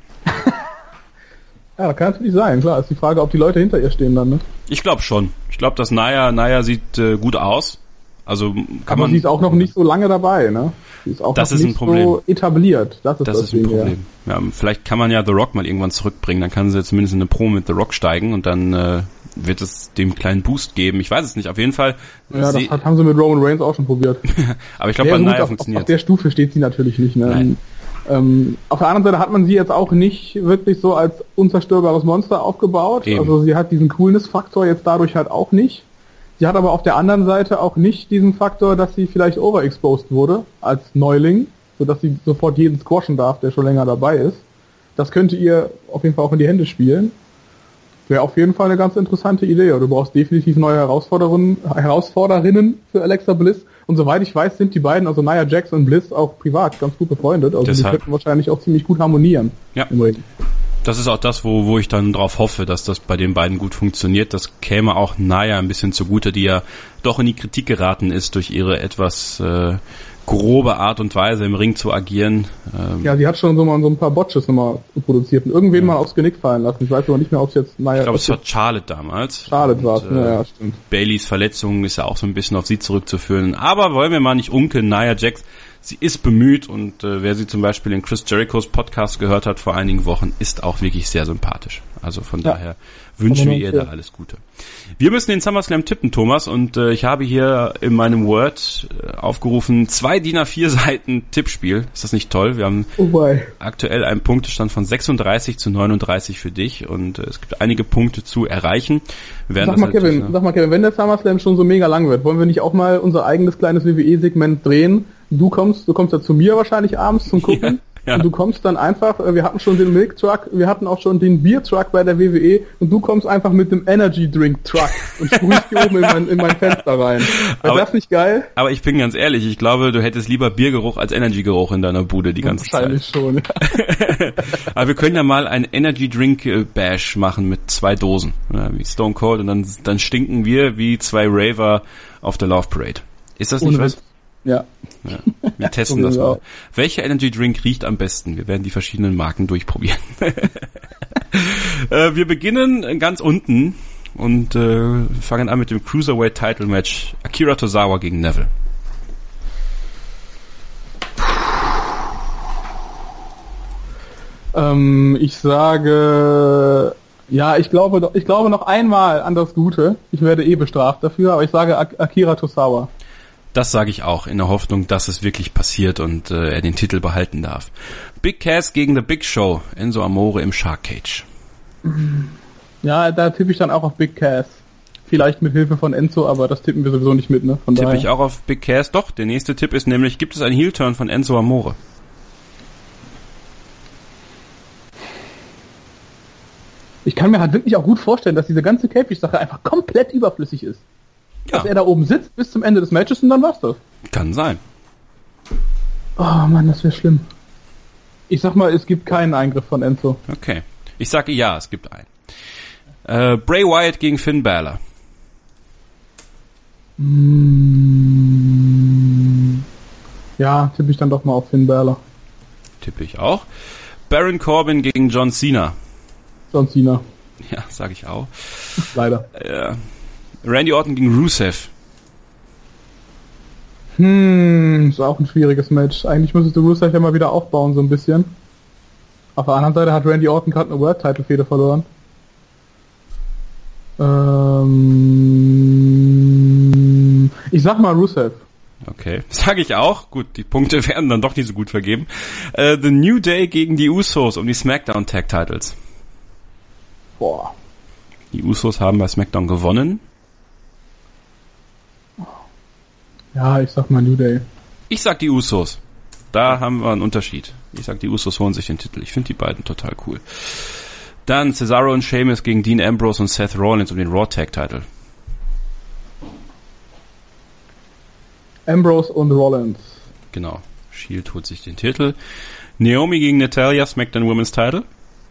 Ja, kann natürlich sein, klar. Ist die Frage, ob die Leute hinter ihr stehen dann, ne? Ich glaube schon. Ich glaube, dass Nia sieht gut aus. Also aber sie ist auch noch nicht so lange dabei, ne? Sie ist auch das noch ist nicht ein Problem. So etabliert. Das ist ein Problem. Ja, vielleicht kann man ja The Rock mal irgendwann zurückbringen. Dann kann sie zumindest in eine Promo mit The Rock steigen und dann wird es dem kleinen Boost geben. Ich weiß es nicht. Auf jeden Fall. Ja, das haben sie mit Roman Reigns auch schon probiert. Aber ich glaube, bei Nia funktioniert. Auf der Stufe steht sie natürlich nicht, ne? Nein. Auf der anderen Seite hat man sie jetzt auch nicht wirklich so als unzerstörbares Monster aufgebaut. Eben. Also sie hat diesen Coolness-Faktor jetzt dadurch halt auch nicht. Sie hat aber auf der anderen Seite auch nicht diesen Faktor, dass sie vielleicht overexposed wurde als Neuling, sodass sie sofort jeden squashen darf, der schon länger dabei ist. Das könnte ihr auf jeden Fall auch in die Hände spielen. Wäre auf jeden Fall eine ganz interessante Idee. Du brauchst definitiv neue Herausforderinnen für Alexa Bliss. Und soweit ich weiß, sind die beiden, also Nia Jax und Bliss, auch privat ganz gut befreundet. Also die könnten wahrscheinlich auch ziemlich gut harmonieren. Ja. Das ist auch das, wo ich dann drauf hoffe, dass das bei den beiden gut funktioniert. Das käme auch Nia ein bisschen zugute, die ja doch in die Kritik geraten ist durch ihre etwas grobe Art und Weise im Ring zu agieren. Ja, sie hat schon so ein paar Botches nochmal produziert und irgendwen mal aufs Genick fallen lassen. Ich weiß aber nicht mehr, ob es jetzt... ich glaube, es war Charlotte damals. Charlotte war es, ja, stimmt. Baileys Verletzung ist ja auch so ein bisschen auf sie zurückzuführen. Aber wollen wir mal nicht unkeln, Nia Jax, sie ist bemüht und wer sie zum Beispiel in Chris Jerichos Podcast gehört hat vor einigen Wochen, ist auch wirklich sehr sympathisch. Also von daher wünschen wir ihr da alles Gute. Wir müssen den SummerSlam tippen, Thomas, und ich habe hier in meinem Word aufgerufen 2 DIN A4 Seiten Tippspiel. Ist das nicht toll? Wir haben aktuell einen Punktestand von 36-39 für dich und es gibt einige Punkte zu erreichen. Sag mal, Kevin, wenn der SummerSlam schon so mega lang wird, wollen wir nicht auch mal unser eigenes kleines WWE-Segment drehen? Du kommst ja zu mir wahrscheinlich abends zum Gucken. Ja. Und du kommst dann einfach, wir hatten schon den Milk Truck, wir hatten auch schon den Beer Truck bei der WWE und du kommst einfach mit dem Energy Drink Truck und sprühst hier oben in mein Fenster rein. Wäre das nicht geil? Aber ich bin ganz ehrlich, ich glaube, du hättest lieber Biergeruch als Energy-Geruch in deiner Bude die ganze Wahrscheinlich Zeit. Wahrscheinlich schon, ja. Aber wir können ja mal ein Energy Drink Bash machen mit 2 Dosen, wie Stone Cold, und dann stinken wir wie 2 Raver auf der Love Parade. Ist das nicht was? Ja. Wir testen das mal. Welcher Energy Drink riecht am besten? Wir werden die verschiedenen Marken durchprobieren. Wir beginnen ganz unten und fangen an mit dem Cruiserweight Title Match. Akira Tozawa gegen Neville. Ich sage, ja, ich glaube noch einmal an das Gute. Ich werde bestraft dafür, aber ich sage Akira Tozawa. Das sage ich auch, in der Hoffnung, dass es wirklich passiert und er den Titel behalten darf. Big Cass gegen The Big Show. Enzo Amore im Shark Cage. Ja, da tippe ich dann auch auf Big Cass. Vielleicht mit Hilfe von Enzo, aber das tippen wir sowieso nicht mit, ne? Von tippe ich auch auf Big Cass. Doch, der nächste Tipp ist nämlich, gibt es einen Heel-Turn von Enzo Amore? Ich kann mir halt wirklich auch gut vorstellen, dass diese ganze Cage-Sache einfach komplett überflüssig ist. Ja. Dass er da oben sitzt bis zum Ende des Matches und dann war's das. Kann sein. Oh Mann, das wäre schlimm. Ich sag mal, es gibt keinen Eingriff von Enzo. Okay. Ich sage ja, es gibt einen. Bray Wyatt gegen Finn Balor. Ja, tippe ich dann doch mal auf Finn Balor. Tippe ich auch. Baron Corbin gegen John Cena. John Cena. Ja, sage ich auch. Leider. Randy Orton gegen Rusev. Ist auch ein schwieriges Match. Eigentlich müsstest du Rusev ja mal wieder aufbauen, so ein bisschen. Auf der anderen Seite hat Randy Orton gerade eine World-Title-Fehde verloren. Ich sag mal Rusev. Okay, sage ich auch. Gut, die Punkte werden dann doch nicht so gut vergeben. The New Day gegen die Usos um die SmackDown Tag Titles. Boah. Die Usos haben bei SmackDown gewonnen. Ja, ich sag mal New Day. Ich sag die Usos. Da haben wir einen Unterschied. Ich sag, die Usos holen sich den Titel. Ich finde die beiden total cool. Dann Cesaro und Sheamus gegen Dean Ambrose und Seth Rollins um den Raw Tag Title. Ambrose und Rollins. Genau. Shield holt sich den Titel. Naomi gegen Natalya, SmackDown Women's Title.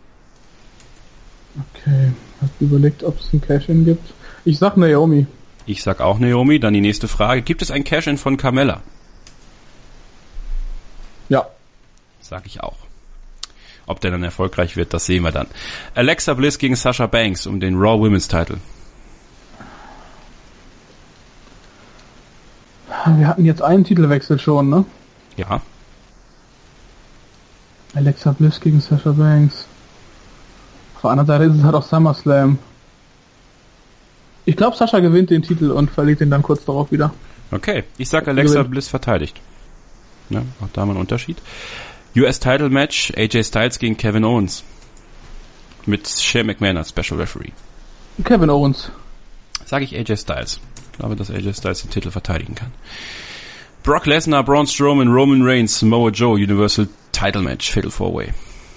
Okay. Hast du überlegt, ob es ein Cash-In gibt? Ich sag Naomi. Ich sag auch Naomi. Dann die nächste Frage. Gibt es ein Cash-In von Carmella? Ja. Sag ich auch. Ob der dann erfolgreich wird, das sehen wir dann. Alexa Bliss gegen Sasha Banks um den Raw Women's Title. Wir hatten jetzt einen Titelwechsel schon, ne? Ja. Alexa Bliss gegen Sasha Banks. Auf der anderen Seite ist es halt auch SummerSlam. Ich glaube, Sasha gewinnt den Titel und verliert ihn dann kurz darauf wieder. Okay, ich sag Alexa Bliss verteidigt. Ja, auch da mal ein Unterschied. US-Title Match, AJ Styles gegen Kevin Owens. Mit Shane McMahon als Special Referee. Kevin Owens. Sag ich AJ Styles. Ich glaube, dass AJ Styles den Titel verteidigen kann. Brock Lesnar, Braun Strowman, Roman Reigns, Samoa Joe, Universal Title Match, Fatal 4-Way.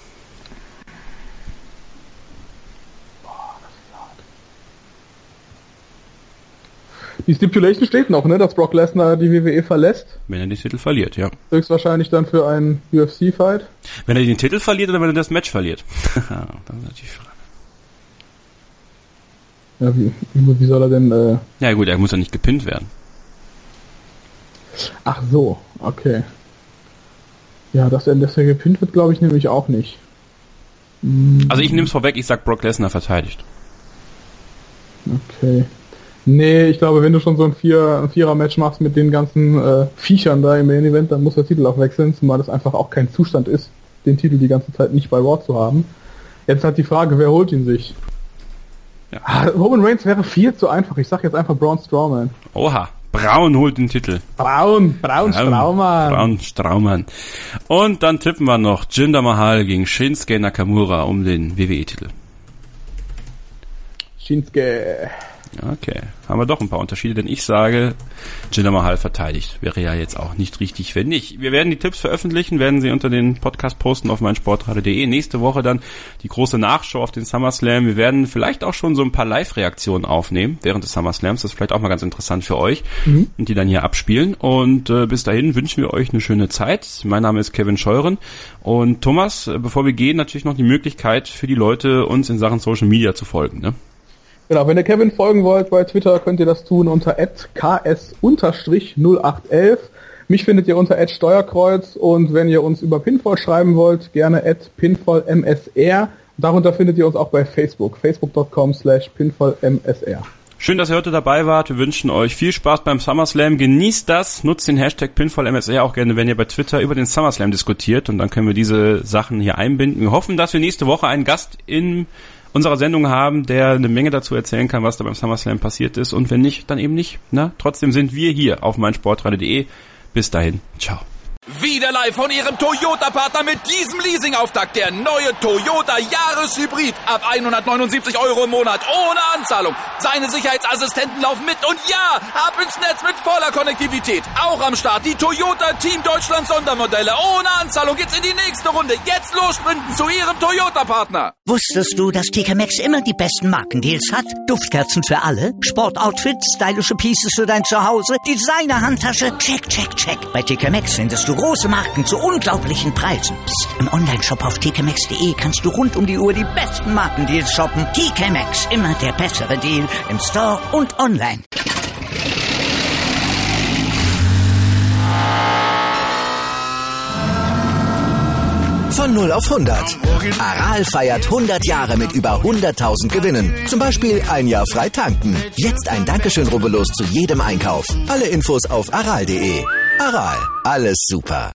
Die Stipulation steht noch, ne, dass Brock Lesnar die WWE verlässt. Wenn er den Titel verliert, ja. Höchstwahrscheinlich dann für einen UFC-Fight. Wenn er den Titel verliert oder wenn er das Match verliert? Das ist natürlich die Frage. Ja, wie soll er denn... Ja gut, er muss ja nicht gepinnt werden. Ach so, okay. Ja, dass er gepinnt wird, glaube ich nämlich auch nicht. Also ich nehme es vorweg, ich sag Brock Lesnar verteidigt. Okay. Nee, ich glaube, wenn du schon so ein Vierer-Match machst mit den ganzen Viechern da im Main Event, dann muss der Titel auch wechseln, zumal das einfach auch kein Zustand ist, den Titel die ganze Zeit nicht bei Raw zu haben. Jetzt hat die Frage, wer holt ihn sich? Ja. Roman Reigns wäre viel zu einfach. Ich sag jetzt einfach Braun Strowman. Oha, Braun holt den Titel. Braun Strowman. Und dann tippen wir noch Jinder Mahal gegen Shinsuke Nakamura um den WWE-Titel. Shinsuke. Okay, haben wir doch ein paar Unterschiede, denn ich sage, Jinder Mahal verteidigt. Wäre ja jetzt auch nicht richtig, wenn nicht. Wir werden die Tipps veröffentlichen, werden sie unter den Podcast posten auf meinsportradio.de. Nächste Woche dann die große Nachschau auf den SummerSlam. Wir werden vielleicht auch schon so ein paar Live-Reaktionen aufnehmen während des SummerSlams. Das ist vielleicht auch mal ganz interessant für euch und die dann hier abspielen. Und bis dahin wünschen wir euch eine schöne Zeit. Mein Name ist Kevin Scheuren. Und Thomas, bevor wir gehen, natürlich noch die Möglichkeit für die Leute, uns in Sachen Social Media zu folgen, ne? Genau, wenn ihr Kevin folgen wollt bei Twitter, könnt ihr das tun unter @ks_0811. Mich findet ihr unter @Steuerkreuz und wenn ihr uns über Pinfall schreiben wollt, gerne @pinfallmsr. Darunter findet ihr uns auch bei Facebook, facebook.com/pinfallmsr. Schön, dass ihr heute dabei wart. Wir wünschen euch viel Spaß beim SummerSlam. Genießt das. Nutzt den Hashtag PinfallMSR auch gerne, wenn ihr bei Twitter über den SummerSlam diskutiert. Und dann können wir diese Sachen hier einbinden. Wir hoffen, dass wir nächste Woche einen Gast in unserer Sendung haben, der eine Menge dazu erzählen kann, was da beim SummerSlam passiert ist. Und wenn nicht, dann eben nicht. Na? Trotzdem sind wir hier auf meinsportradio.de. Bis dahin. Ciao. Wieder live von Ihrem Toyota-Partner mit diesem Leasing-Auftakt. Der neue Toyota Jahreshybrid. Ab 179 € im Monat. Ohne Anzahlung. Seine Sicherheitsassistenten laufen mit. Und ja, ab ins Netz mit voller Konnektivität. Auch am Start die Toyota Team Deutschland Sondermodelle. Ohne Anzahlung geht's in die nächste Runde. Jetzt los sprinten zu Ihrem Toyota-Partner. Wusstest du, dass TK Maxx immer die besten Markendeals hat? Duftkerzen für alle, Sportoutfits, stylische Pieces für dein Zuhause, Designer-Handtasche, check, check, check. Bei TK Maxx findest du große Marken zu unglaublichen Preisen. Psst. Im Onlineshop auf tkmaxx.de kannst du rund um die Uhr die besten Markendeals shoppen. TK Maxx, immer der bessere Deal im Store und online. Von 0 auf 100. Aral feiert 100 Jahre mit über 100.000 Gewinnen. Zum Beispiel ein Jahr frei tanken. Jetzt ein Dankeschön, rubbellos zu jedem Einkauf. Alle Infos auf aral.de. Aral, alles super.